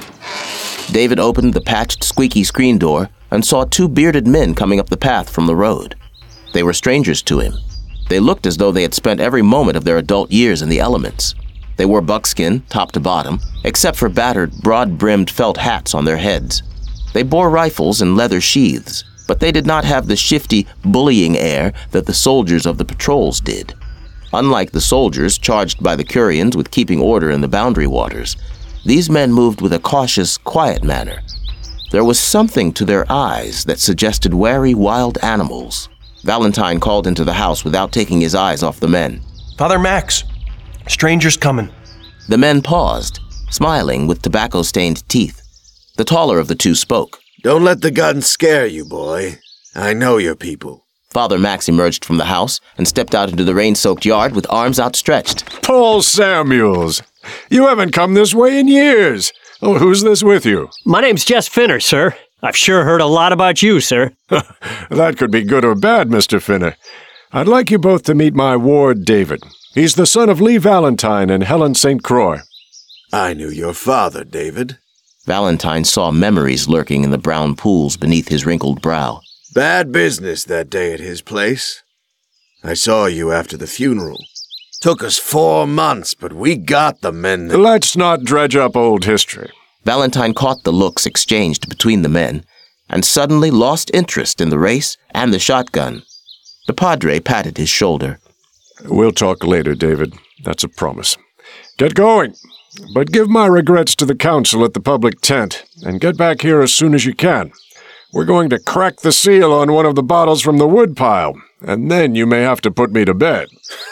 David opened the patched, squeaky screen door and saw 2 bearded men coming up the path from the road. They were strangers to him. They looked as though they had spent every moment of their adult years in the elements. They wore buckskin, top to bottom, except for battered, broad-brimmed felt hats on their heads. They bore rifles and leather sheaths, but they did not have the shifty, bullying air that the soldiers of the patrols did. Unlike the soldiers charged by the Curians with keeping order in the boundary waters, these men moved with a cautious, quiet manner. There was something to their eyes that suggested wary wild animals. Valentine called into the house without taking his eyes off the men. Father Max, strangers coming. The men paused, smiling with tobacco-stained teeth. The taller of the 2 spoke. Don't let the gun scare you, boy. I know your people. Father Max emerged from the house and stepped out into the rain-soaked yard with arms outstretched. Paul Samuels! You haven't come this way in years. Oh, who's this with you? My name's Jess Finner, sir. I've sure heard a lot about you, sir. That could be good or bad, Mr. Finner. I'd like you both to meet my ward, David. He's the son of Lee Valentine and Helen St. Croix. I knew your father, David. Valentine saw memories lurking in the brown pools beneath his wrinkled brow. Bad business that day at his place. I saw you after the funeral. Took us 4 months, but we got the men that... Let's not dredge up old history. Valentine caught the looks exchanged between the men and suddenly lost interest in the race and the shotgun. The padre patted his shoulder. We'll talk later, David. That's a promise. Get going. But give my regrets to the council at the public tent, and get back here as soon as you can. We're going to crack the seal on one of the bottles from the woodpile, and then you may have to put me to bed.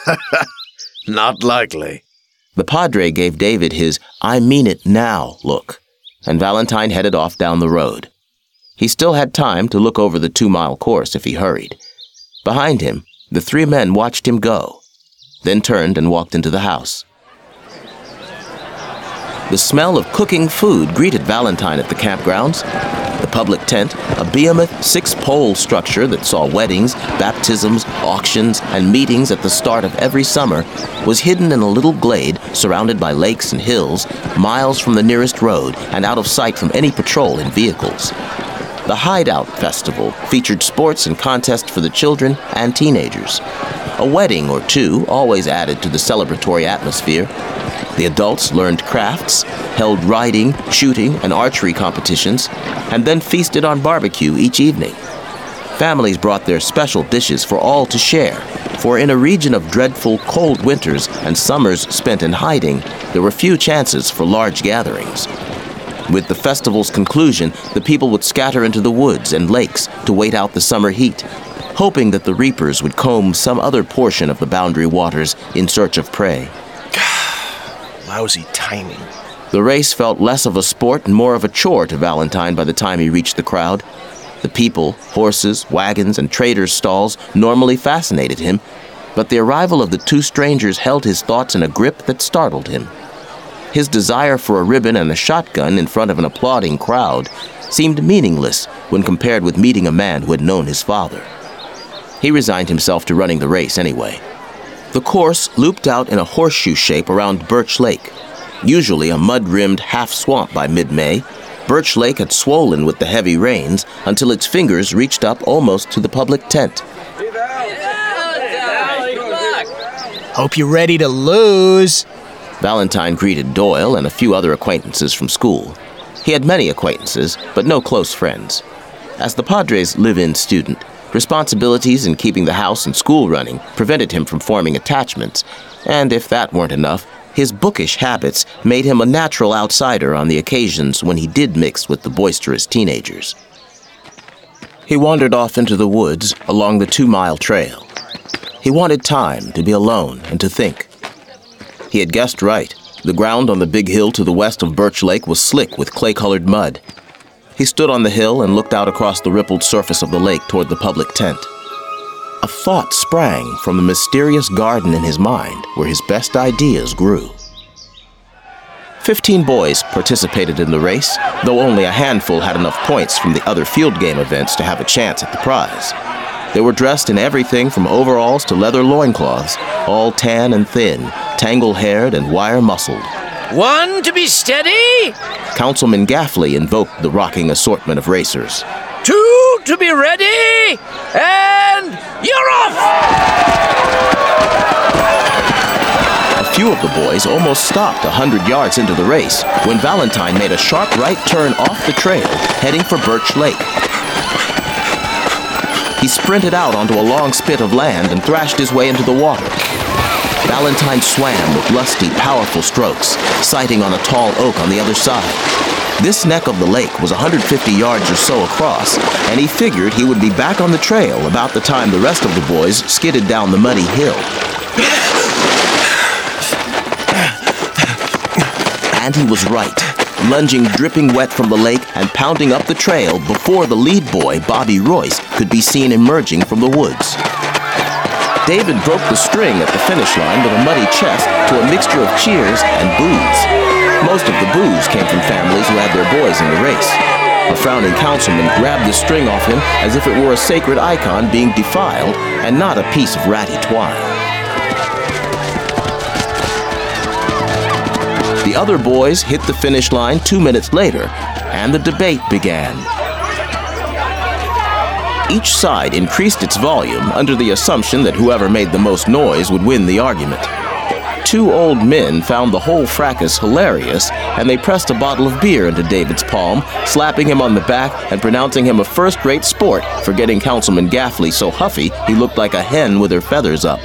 Not likely. The padre gave David his "I mean it now" look, and Valentine headed off down the road. He still had time to look over the 2-mile course if he hurried. Behind him, the 3 men watched him go, then turned and walked into the house. The smell of cooking food greeted Valentine at the campgrounds. The public tent, a behemoth 6-pole structure that saw weddings, baptisms, auctions, and meetings at the start of every summer, was hidden in a little glade surrounded by lakes and hills, miles from the nearest road and out of sight from any patrol in vehicles. The Hideout Festival featured sports and contests for the children and teenagers. A wedding or 2 always added to the celebratory atmosphere. The adults learned crafts, held riding, shooting, and archery competitions, and then feasted on barbecue each evening. Families brought their special dishes for all to share, for in a region of dreadful cold winters and summers spent in hiding, there were few chances for large gatherings. With the festival's conclusion, the people would scatter into the woods and lakes to wait out the summer heat, hoping that the reapers would comb some other portion of the boundary waters in search of prey. Lousy timing. The race felt less of a sport and more of a chore to Valentine by the time he reached the crowd. The people, horses, wagons, and traders' stalls normally fascinated him, But the arrival of the two strangers held his thoughts in a grip that startled him. His desire for a ribbon and a shotgun in front of an applauding crowd seemed meaningless when compared with meeting a man who had known his father. He resigned himself to running the race anyway. The course looped out in a horseshoe shape around Birch Lake. Usually a mud-rimmed half-swamp by mid-May, Birch Lake had swollen with the heavy rains until its fingers reached up almost to the public tent. Hope you're ready to lose. Valentine greeted Doyle and a few other acquaintances from school. He had many acquaintances, but no close friends. As the Padres' live-in student, responsibilities in keeping the house and school running prevented him from forming attachments, and if that weren't enough, his bookish habits made him a natural outsider on the occasions when he did mix with the boisterous teenagers. He wandered off into the woods along the 2-mile trail. He wanted time to be alone and to think. He had guessed right. The ground on the big hill to the west of Birch Lake was slick with clay-colored mud. He stood on the hill and looked out across the rippled surface of the lake toward the public tent. A thought sprang from the mysterious garden in his mind where his best ideas grew. 15 boys participated in the race, though only a handful had enough points from the other field game events to have a chance at the prize. They were dressed in everything from overalls to leather loincloths, all tan and thin, tangle-haired and wire-muscled. One to be steady. Councilman Gaffley invoked the rocking assortment of racers. 2 to be ready, and you're off! A few of the boys almost stopped 100 yards into the race when Valentine made a sharp right turn off the trail, heading for Birch Lake. He sprinted out onto a long spit of land and thrashed his way into the water. Valentine swam with lusty, powerful strokes, sighting on a tall oak on the other side. This neck of the lake was 150 yards or so across, and he figured he would be back on the trail about the time the rest of the boys skidded down the muddy hill. And he was right, lunging dripping wet from the lake and pounding up the trail before the lead boy, Bobby Royce, could be seen emerging from the woods. David broke the string at the finish line with a muddy chest to a mixture of cheers and boos. Most of the boos came from families who had their boys in the race. A frowning councilman grabbed the string off him as if it were a sacred icon being defiled and not a piece of ratty twine. The other boys hit the finish line 2 minutes later, and the debate began. Each side increased its volume under the assumption that whoever made the most noise would win the argument. 2 old men found the whole fracas hilarious, and they pressed a bottle of beer into David's palm, slapping him on the back and pronouncing him a first-rate sport for getting Councilman Gaffley so huffy he looked like a hen with her feathers up.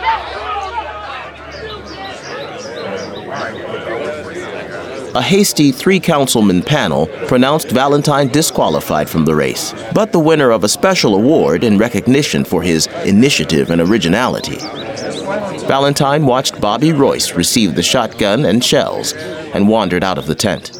A hasty 3-councilman panel pronounced Valentine disqualified from the race, but the winner of a special award in recognition for his initiative and originality. Valentine watched Bobby Royce receive the shotgun and shells and wandered out of the tent.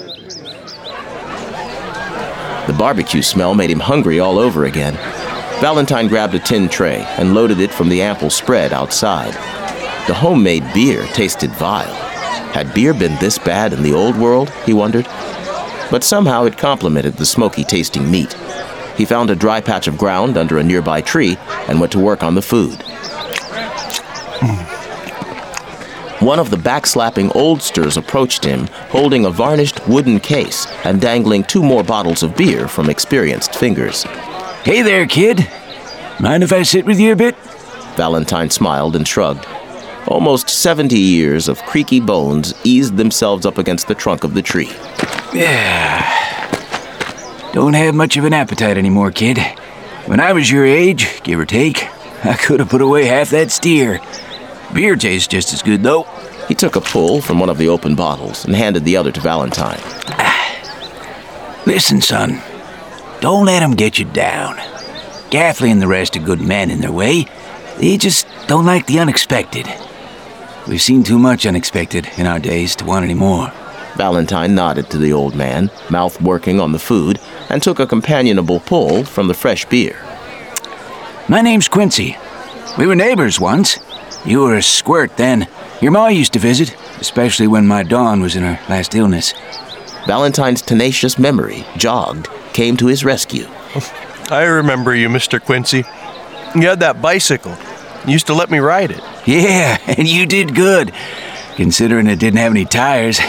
The barbecue smell made him hungry all over again. Valentine grabbed a tin tray and loaded it from the ample spread outside. The homemade beer tasted vile. Had beer been this bad in the old world, he wondered? But somehow it complemented the smoky-tasting meat. He found a dry patch of ground under a nearby tree and went to work on the food. One of the backslapping oldsters approached him, holding a varnished wooden case and dangling 2 more bottles of beer from experienced fingers. Hey there, kid. Mind if I sit with you a bit? Valentine smiled and shrugged. Almost 70 years of creaky bones eased themselves up against the trunk of the tree. Yeah. Don't have much of an appetite anymore, kid. When I was your age, give or take, I could have put away half that steer. Beer tastes just as good, though. He took a pull from one of the open bottles and handed the other to Valentine. Listen, son. Don't let him get you down. Gaffley and the rest are good men in their way. They just don't like the unexpected. We've seen too much unexpected in our days to want any more. Valentine nodded to the old man, mouth working on the food, and took a companionable pull from the fresh beer. My name's Quincy. We were neighbors once. You were a squirt then. Your ma used to visit, especially when my Dawn was in her last illness. Valentine's tenacious memory, jogged, came to his rescue. I remember you, Mr. Quincy. You had that bicycle. You used to let me ride it. Yeah, and you did good, considering it didn't have any tires.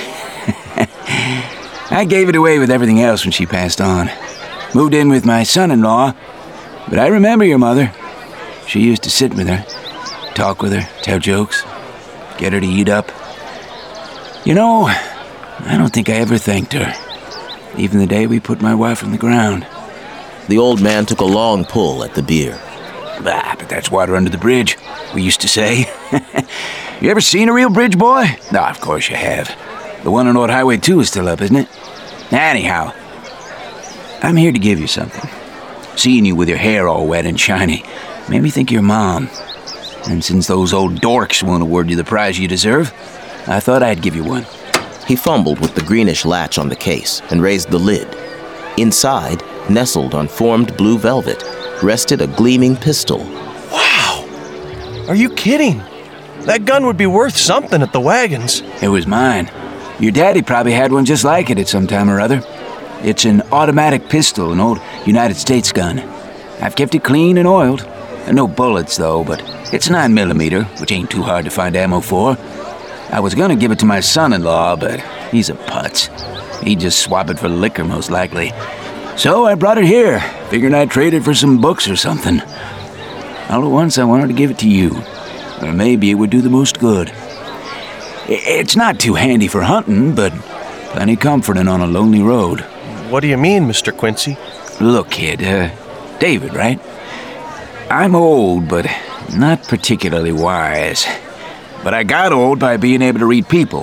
I gave it away with everything else when she passed on. Moved in with my son-in-law, but I remember your mother. She used to sit with her, talk with her, tell jokes, get her to eat up. You know, I don't think I ever thanked her, even the day we put my wife on the ground. The old man took a long pull at the beer. Bah, but that's water under the bridge, we used to say. You ever seen a real bridge, boy? No, of course you have. The one on Old Highway 2 is still up, isn't it? Anyhow, I'm here to give you something. Seeing you with your hair all wet and shiny made me think of your mom. And since those old dorks won't award you the prize you deserve, I thought I'd give you one. He fumbled with the greenish latch on the case and raised the lid. Inside, nestled on formed blue velvet, rested a gleaming pistol. Wow! Are you kidding? That gun would be worth something at the wagons. It was mine. Your daddy probably had one just like it at some time or other. It's an automatic pistol, an old United States gun. I've kept it clean and oiled. No bullets, though, but it's 9mm, which ain't too hard to find ammo for. I was gonna give it to my son-in-law, but he's a putz. He'd just swap it for liquor, most likely. So I brought it here, figuring I'd trade it for some books or something. All at once, I wanted to give it to you. Or maybe it would do the most good. It's not too handy for hunting, but plenty comforting on a lonely road. What do you mean, Mr. Quincy? Look, kid, David, right? I'm old, but not particularly wise. But I got old by being able to read people.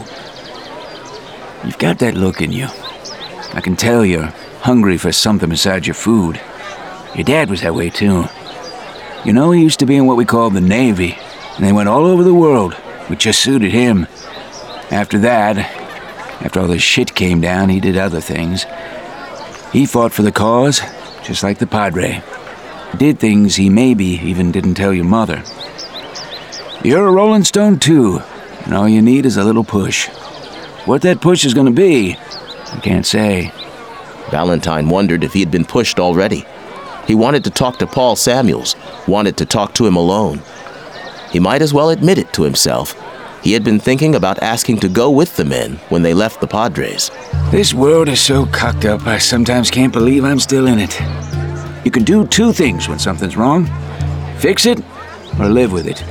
You've got that look in you. I can tell you're hungry for something besides your food. Your dad was that way, too. You know, he used to be in what we call the Navy, and they went all over the world, which just suited him. After that, after all this shit came down, he did other things. He fought for the cause, just like the Padre. Did things he maybe even didn't tell your mother. You're a Rolling Stone, too, and all you need is a little push. What that push is gonna be, I can't say. Valentine wondered if he had been pushed already. He wanted to talk to Paul Samuels, wanted to talk to him alone. He might as well admit it to himself. He had been thinking about asking to go with the men when they left the Padres. This world is so cocked up, I sometimes can't believe I'm still in it. You can do two things when something's wrong. Fix it, or live with it.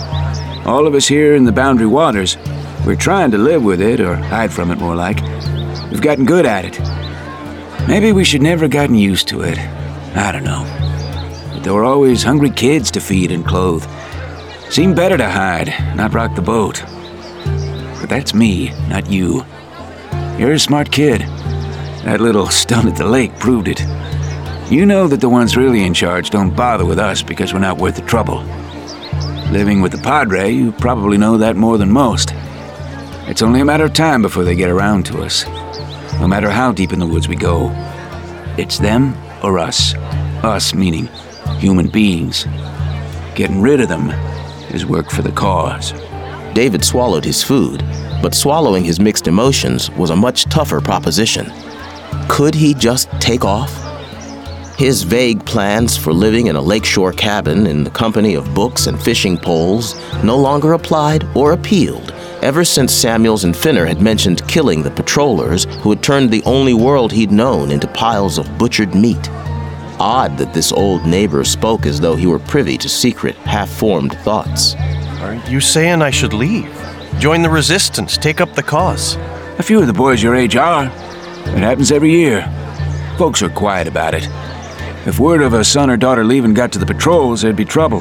All of us here in the Boundary Waters, we're trying to live with it, or hide from it more like. We've gotten good at it. Maybe we should never have gotten used to it. I don't know. But there were always hungry kids to feed and clothe. Seemed better to hide, not rock the boat. But that's me, not you. You're a smart kid. That little stunt at the lake proved it. You know that the ones really in charge don't bother with us because we're not worth the trouble. Living with the Padre, you probably know that more than most. It's only a matter of time before they get around to us. No matter how deep in the woods we go. It's them or us. Us meaning human beings. Getting rid of them is work for the cause. David swallowed his food, but swallowing his mixed emotions was a much tougher proposition. Could he just take off? His vague plans for living in a lakeshore cabin in the company of books and fishing poles no longer applied or appealed ever since Samuels and Finner had mentioned killing the patrollers who had turned the only world he'd known into piles of butchered meat. Odd that this old neighbor spoke as though he were privy to secret, half-formed thoughts. Are you saying I should leave? Join the resistance, take up the cause? A few of the boys your age are. It happens every year. Folks are quiet about it. If word of a son or daughter leaving got to the patrols, there'd be trouble.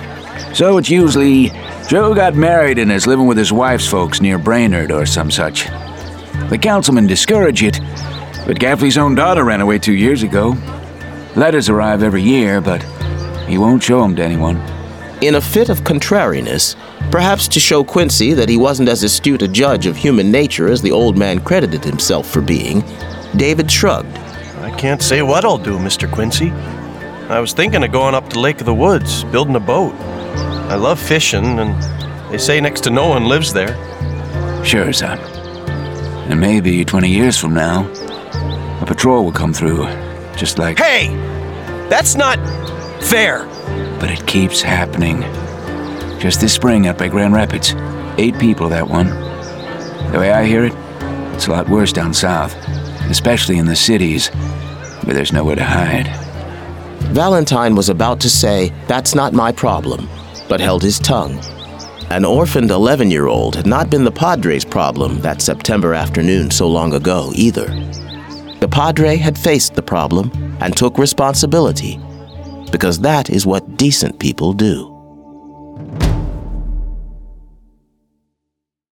So it's usually, Joe got married and is living with his wife's folks near Brainerd or some such. The councilmen discourage it, but Gaffley's own daughter ran away 2 years ago. Letters arrive every year, but he won't show them to anyone. In a fit of contrariness, perhaps to show Quincy that he wasn't as astute a judge of human nature as the old man credited himself for being, David shrugged. I can't say what I'll do, Mr. Quincy. I was thinking of going up to Lake of the Woods, building a boat. I love fishing, and They say next to no one lives there. Sure, son. And maybe 20 years from now, a patrol will come through, just like... Hey! That's not fair! But it keeps happening. Just this spring out by Grand Rapids. 8 people, that one. The way I hear it, it's a lot worse down south, especially in the cities, where there's nowhere to hide. Valentine was about to say, "That's not my problem," but held his tongue. An orphaned 11-year-old had not been the Padre's problem that September afternoon so long ago either. The Padre had faced the problem and took responsibility, because that is what decent people do.